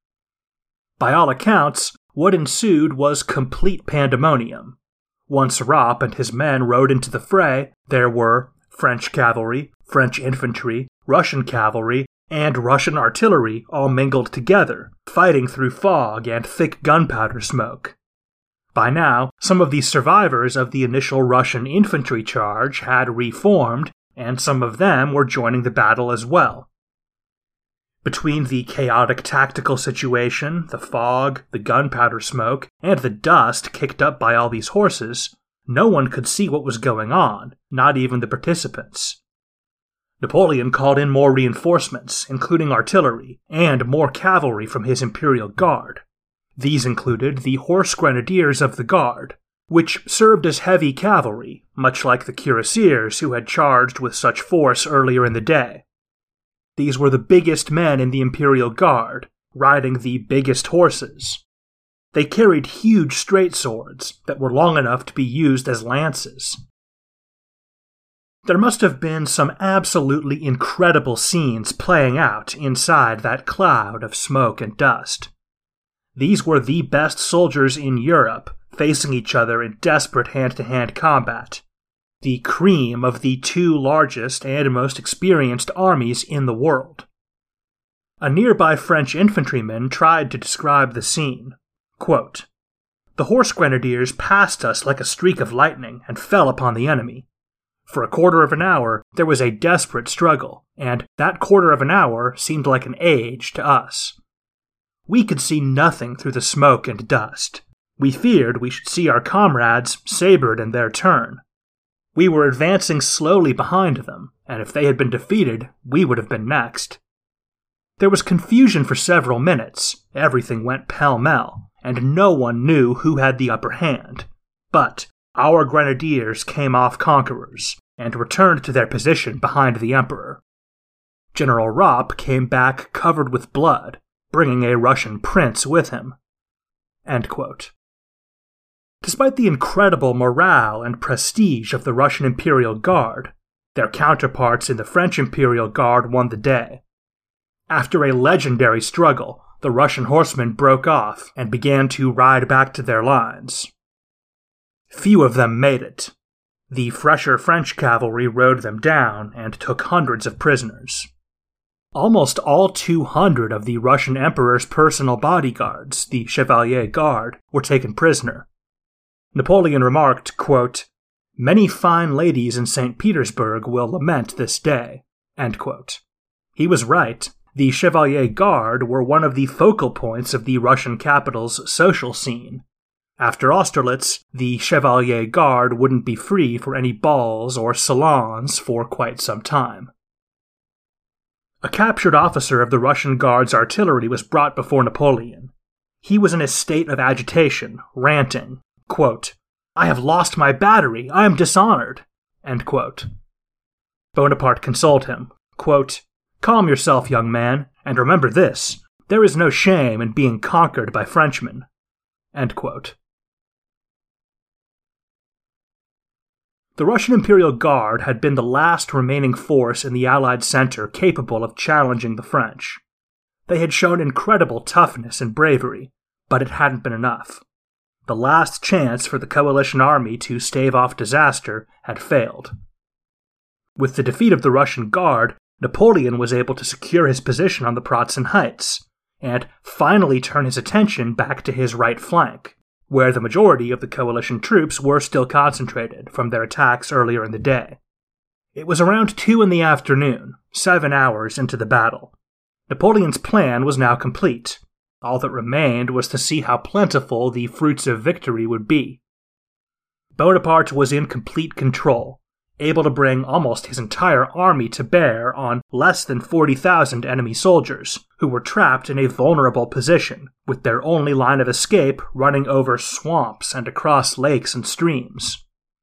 By all accounts, what ensued was complete pandemonium. Once Rapp and his men rode into the fray, there were French cavalry, French infantry, Russian cavalry, and Russian artillery all mingled together, fighting through fog and thick gunpowder smoke. By now, some of the survivors of the initial Russian infantry charge had reformed, and some of them were joining the battle as well. Between the chaotic tactical situation, the fog, the gunpowder smoke, and the dust kicked up by all these horses, no one could see what was going on, not even the participants. Napoleon called in more reinforcements, including artillery, and more cavalry from his Imperial Guard. These included the Horse Grenadiers of the Guard, which served as heavy cavalry, much like the cuirassiers who had charged with such force earlier in the day. These were the biggest men in the Imperial Guard, riding the biggest horses. They carried huge straight swords that were long enough to be used as lances. There must have been some absolutely incredible scenes playing out inside that cloud of smoke and dust. These were the best soldiers in Europe, facing each other in desperate hand-to-hand combat. The cream of the 2 largest and most experienced armies in the world. A nearby French infantryman tried to describe the scene. Quote, "The Horse Grenadiers passed us like a streak of lightning and fell upon the enemy. For a quarter of an hour, there was a desperate struggle, and that quarter of an hour seemed like an age to us. We could see nothing through the smoke and dust. We feared we should see our comrades sabred in their turn. We were advancing slowly behind them, and if they had been defeated, we would have been next. There was confusion for several minutes, everything went pell-mell, and no one knew who had the upper hand. But our grenadiers came off conquerors, and returned to their position behind the Emperor. General Rapp came back covered with blood, bringing a Russian prince with him." End quote. Despite the incredible morale and prestige of the Russian Imperial Guard, their counterparts in the French Imperial Guard won the day. After a legendary struggle, the Russian horsemen broke off and began to ride back to their lines. Few of them made it. The fresher French cavalry rode them down and took hundreds of prisoners. Almost all 200 of the Russian Emperor's personal bodyguards, the Chevalier Guard, were taken prisoner. Napoleon remarked, quote, "Many fine ladies in St. Petersburg will lament this day." End quote. He was right. The Chevalier Guard were one of the focal points of the Russian capital's social scene. After Austerlitz, the Chevalier Guard wouldn't be free for any balls or salons for quite some time. A captured officer of the Russian Guard's artillery was brought before Napoleon. He was in a state of agitation, ranting, quote, "I have lost my battery, I am dishonored." End quote. Bonaparte consoled him, quote, "Calm yourself, young man, and remember this, there is no shame in being conquered by Frenchmen." End quote. The Russian Imperial Guard had been the last remaining force in the Allied center capable of challenging the French. They had shown incredible toughness and bravery, but it hadn't been enough. The last chance for the coalition army to stave off disaster had failed. With the defeat of the Russian Guard, Napoleon was able to secure his position on the Pratzen Heights, and finally turn his attention back to his right flank, where the majority of the coalition troops were still concentrated from their attacks earlier in the day. It was around 2 in the afternoon, 7 hours into the battle. Napoleon's plan was now complete. All that remained was to see how plentiful the fruits of victory would be. Bonaparte was in complete control, able to bring almost his entire army to bear on less than 40,000 enemy soldiers, who were trapped in a vulnerable position, with their only line of escape running over swamps and across lakes and streams.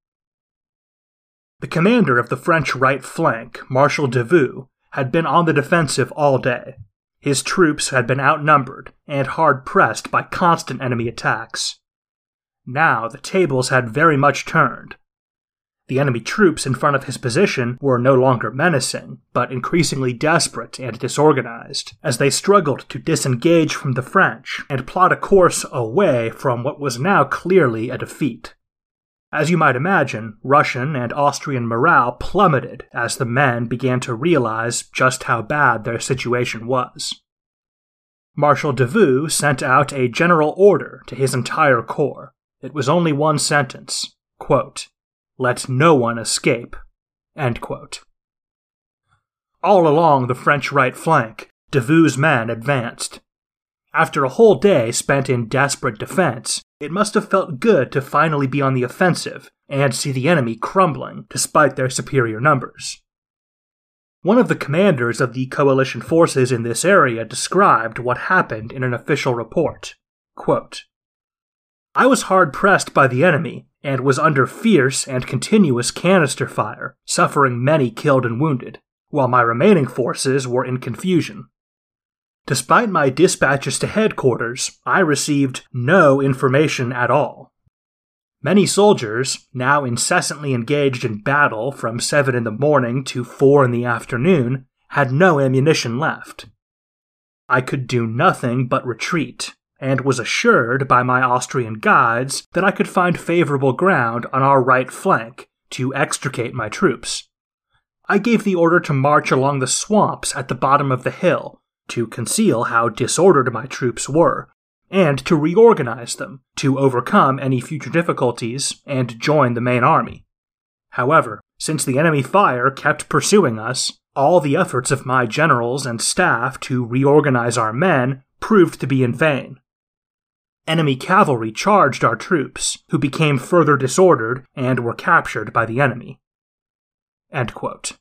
The commander of the French right flank, Marshal Davout, had been on the defensive all day. His troops had been outnumbered and hard-pressed by constant enemy attacks. Now the tables had very much turned. The enemy troops in front of his position were no longer menacing, but increasingly desperate and disorganized, as they struggled to disengage from the French and plot a course away from what was now clearly a defeat. As you might imagine, Russian and Austrian morale plummeted as the men began to realize just how bad their situation was. Marshal Davout sent out a general order to his entire corps. It was only one sentence, quote, "Let no one escape," end quote. All along the French right flank, Davout's men advanced. After a whole day spent in desperate defense, it must have felt good to finally be on the offensive and see the enemy crumbling despite their superior numbers. One of the commanders of the coalition forces in this area described what happened in an official report. Quote, "I was hard-pressed by the enemy and was under fierce and continuous canister fire, suffering many killed and wounded, while my remaining forces were in confusion. Despite my dispatches to headquarters, I received no information at all. Many soldiers, now incessantly engaged in battle from 7 in the morning to 4 in the afternoon, had no ammunition left. I could do nothing but retreat, and was assured by my Austrian guides that I could find favorable ground on our right flank to extricate my troops. I gave the order to march along the swamps at the bottom of the hill, to conceal how disordered my troops were, and to reorganize them, to overcome any future difficulties, and join the main army. However, since the enemy fire kept pursuing us, all the efforts of my generals and staff to reorganize our men proved to be in vain. Enemy cavalry charged our troops, who became further disordered and were captured by the enemy." End quote.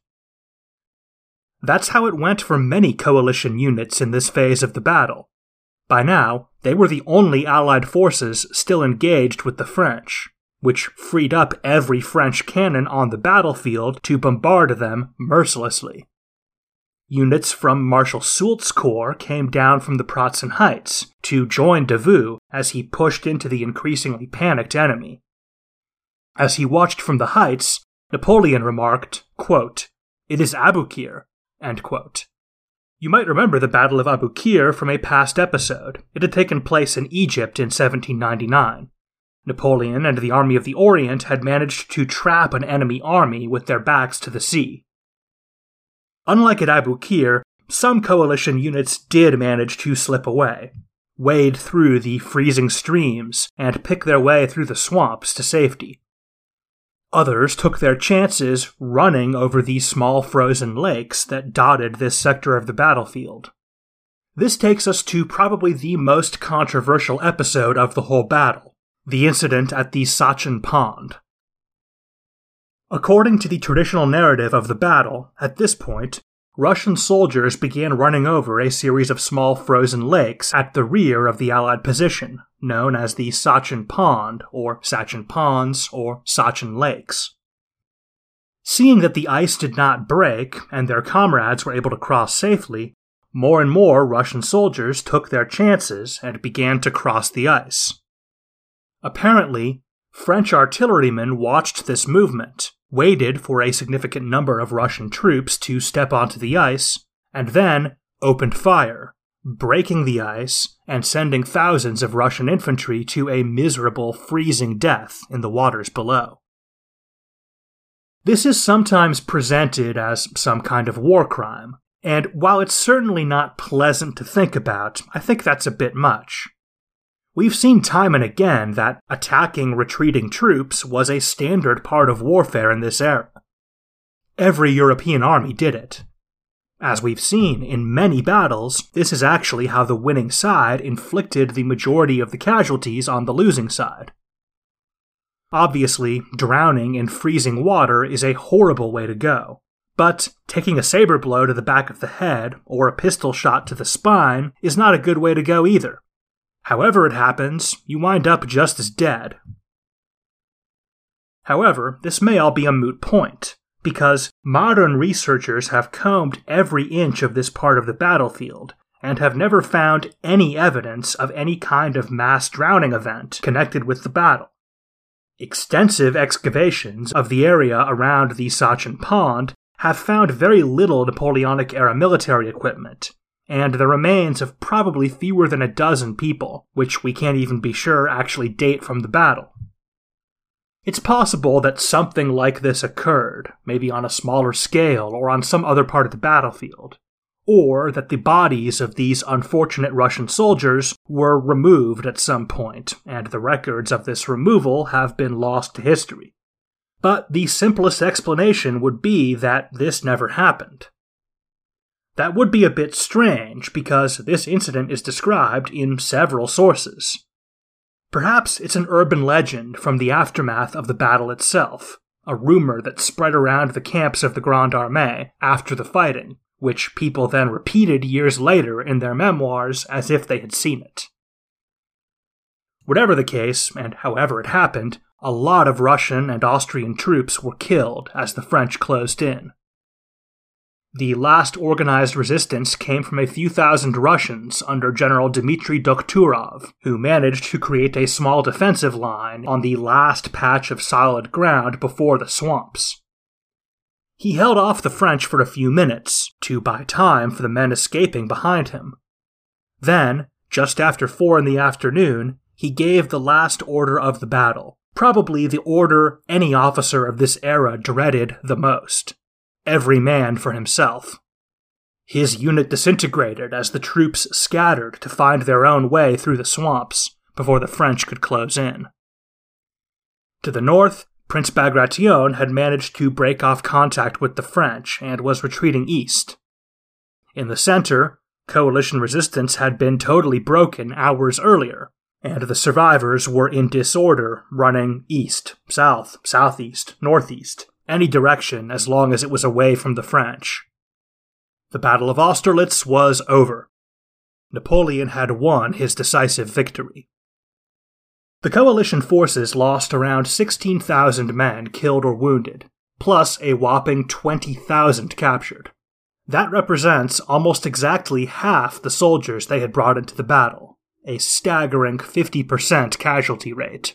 That's how it went for many coalition units in this phase of the battle. By now, they were the only Allied forces still engaged with the French, which freed up every French cannon on the battlefield to bombard them mercilessly. Units from Marshal Soult's corps came down from the Pratzen Heights to join Davout as he pushed into the increasingly panicked enemy. As he watched from the heights, Napoleon remarked, quote, "It is Aboukir," end quote. You might remember the Battle of Aboukir from a past episode. It had taken place in Egypt in 1799. Napoleon and the Army of the Orient had managed to trap an enemy army with their backs to the sea. Unlike at Aboukir, some coalition units did manage to slip away, wade through the freezing streams, and pick their way through the swamps to safety. Others took their chances running over the small frozen lakes that dotted this sector of the battlefield. This takes us to probably the most controversial episode of the whole battle, the incident at the Sachin Pond. According to the traditional narrative of the battle, at this point, Russian soldiers began running over a series of small frozen lakes at the rear of the Allied position, known as the Sachin Pond, or Sachin Ponds, or Sachin Lakes. Seeing that the ice did not break and their comrades were able to cross safely, more and more Russian soldiers took their chances and began to cross the ice. Apparently, French artillerymen watched this movement, waited for a significant number of Russian troops to step onto the ice, and then opened fire, breaking the ice and sending thousands of Russian infantry to a miserable, freezing death in the waters below. This is sometimes presented as some kind of war crime, and while it's certainly not pleasant to think about, I think that's a bit much. We've seen time and again that attacking retreating troops was a standard part of warfare in this era. every European army did it. As we've seen in many battles, this is actually how the winning side inflicted the majority of the casualties on the losing side. Obviously, drowning in freezing water is a horrible way to go, but taking a saber blow to the back of the head or a pistol shot to the spine is not a good way to go either. However it happens, you wind up just as dead. However, this may all be a moot point, because modern researchers have combed every inch of this part of the battlefield and have never found any evidence of any kind of mass drowning event connected with the battle. Extensive excavations of the area around the Sachin Pond have found very little Napoleonic-era military equipment, and the remains of probably fewer than a dozen people, which we can't even be sure actually date from the battle. It's possible that something like this occurred, maybe on a smaller scale or on some other part of the battlefield, or that the bodies of these unfortunate Russian soldiers were removed at some point, and the records of this removal have been lost to history. But the simplest explanation would be that this never happened. That would be a bit strange, because this incident is described in several sources. Perhaps it's an urban legend from the aftermath of the battle itself, a rumor that spread around the camps of the Grande Armée after the fighting, which people then repeated years later in their memoirs as if they had seen it. Whatever the case, and however it happened, a lot of Russian and Austrian troops were killed as the French closed in. The last organized resistance came from a few thousand Russians under General Dmitry Dokhturov, who managed to create a small defensive line on the last patch of solid ground before the swamps. He held off the French for a few minutes, to buy time for the men escaping behind him. Then, just after 4 p.m, he gave the last order of the battle, probably the order any officer of this era dreaded the most. Every man for himself. His unit disintegrated as the troops scattered to find their own way through the swamps before the French could close in. To the north, Prince Bagration had managed to break off contact with the French and was retreating east. In the center, coalition resistance had been totally broken hours earlier, and the survivors were in disorder, running east, south, southeast, northeast, any direction as long as it was away from the French. The Battle of Austerlitz was over. Napoleon had won his decisive victory. The coalition forces lost around 16,000 men killed or wounded, plus a whopping 20,000 captured. That represents almost exactly half the soldiers they had brought into the battle, a staggering 50% casualty rate.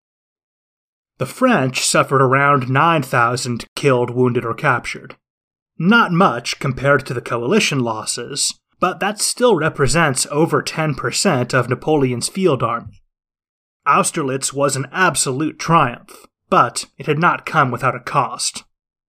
The French suffered around 9,000 killed, wounded, or captured. Not much compared to the coalition losses, but that still represents over 10% of Napoleon's field army. Austerlitz was an absolute triumph, but it had not come without a cost.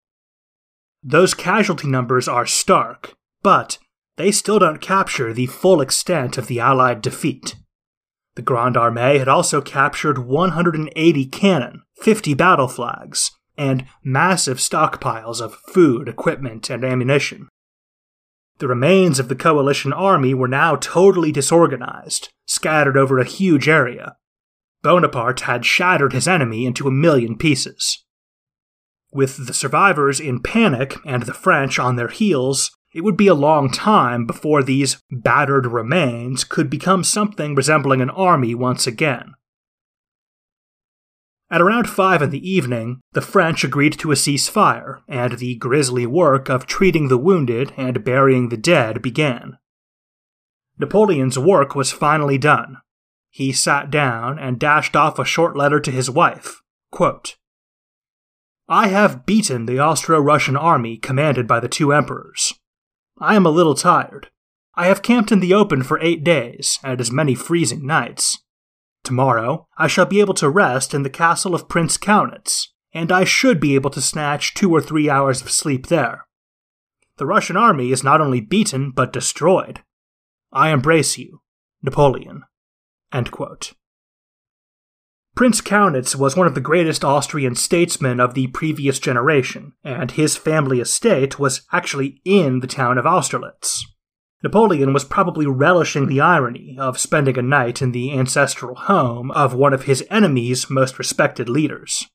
Those casualty numbers are stark, but they still don't capture the full extent of the Allied defeat. The Grande Armée had also captured 180 cannon, 50 battle flags, and massive stockpiles of food, equipment, and ammunition. The remains of the coalition army were now totally disorganized, scattered over a huge area. Bonaparte had shattered his enemy into 1,000,000 pieces. With the survivors in panic and the French on their heels, it would be a long time before these battered remains could become something resembling an army once again. At around 5 p.m, the French agreed to a ceasefire, and the grisly work of treating the wounded and burying the dead began. Napoleon's work was finally done. He sat down and dashed off a short letter to his wife. Quote, "I have beaten the Austro-Russian army commanded by the 2 emperors. I am a little tired. I have camped in the open for 8 days, and as many freezing nights. Tomorrow, I shall be able to rest in the castle of Prince Kaunitz, and I should be able to snatch 2 or 3 hours of sleep there. The Russian army is not only beaten, but destroyed. I embrace you, Napoleon." End quote. Prince Kaunitz was one of the greatest Austrian statesmen of the previous generation, and his family estate was actually in the town of Austerlitz. Napoleon was probably relishing the irony of spending a night in the ancestral home of one of his enemy's most respected leaders.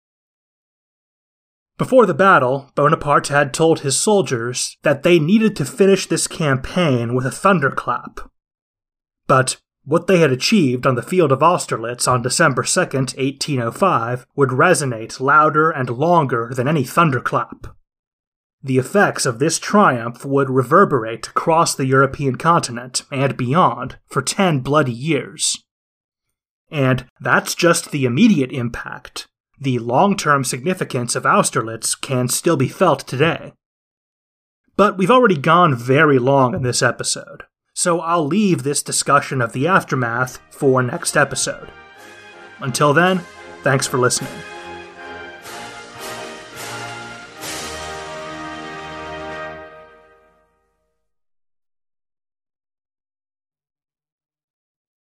Before the battle, Bonaparte had told his soldiers that they needed to finish this campaign with a thunderclap. But what they had achieved on the field of Austerlitz on December 2nd, 1805, would resonate louder and longer than any thunderclap. The effects of this triumph would reverberate across the European continent and beyond for 10 bloody years. And that's just the immediate impact. The long-term significance of Austerlitz can still be felt today. But we've already gone very long in this episode, so I'll leave this discussion of the aftermath for next episode. Until then, thanks for listening.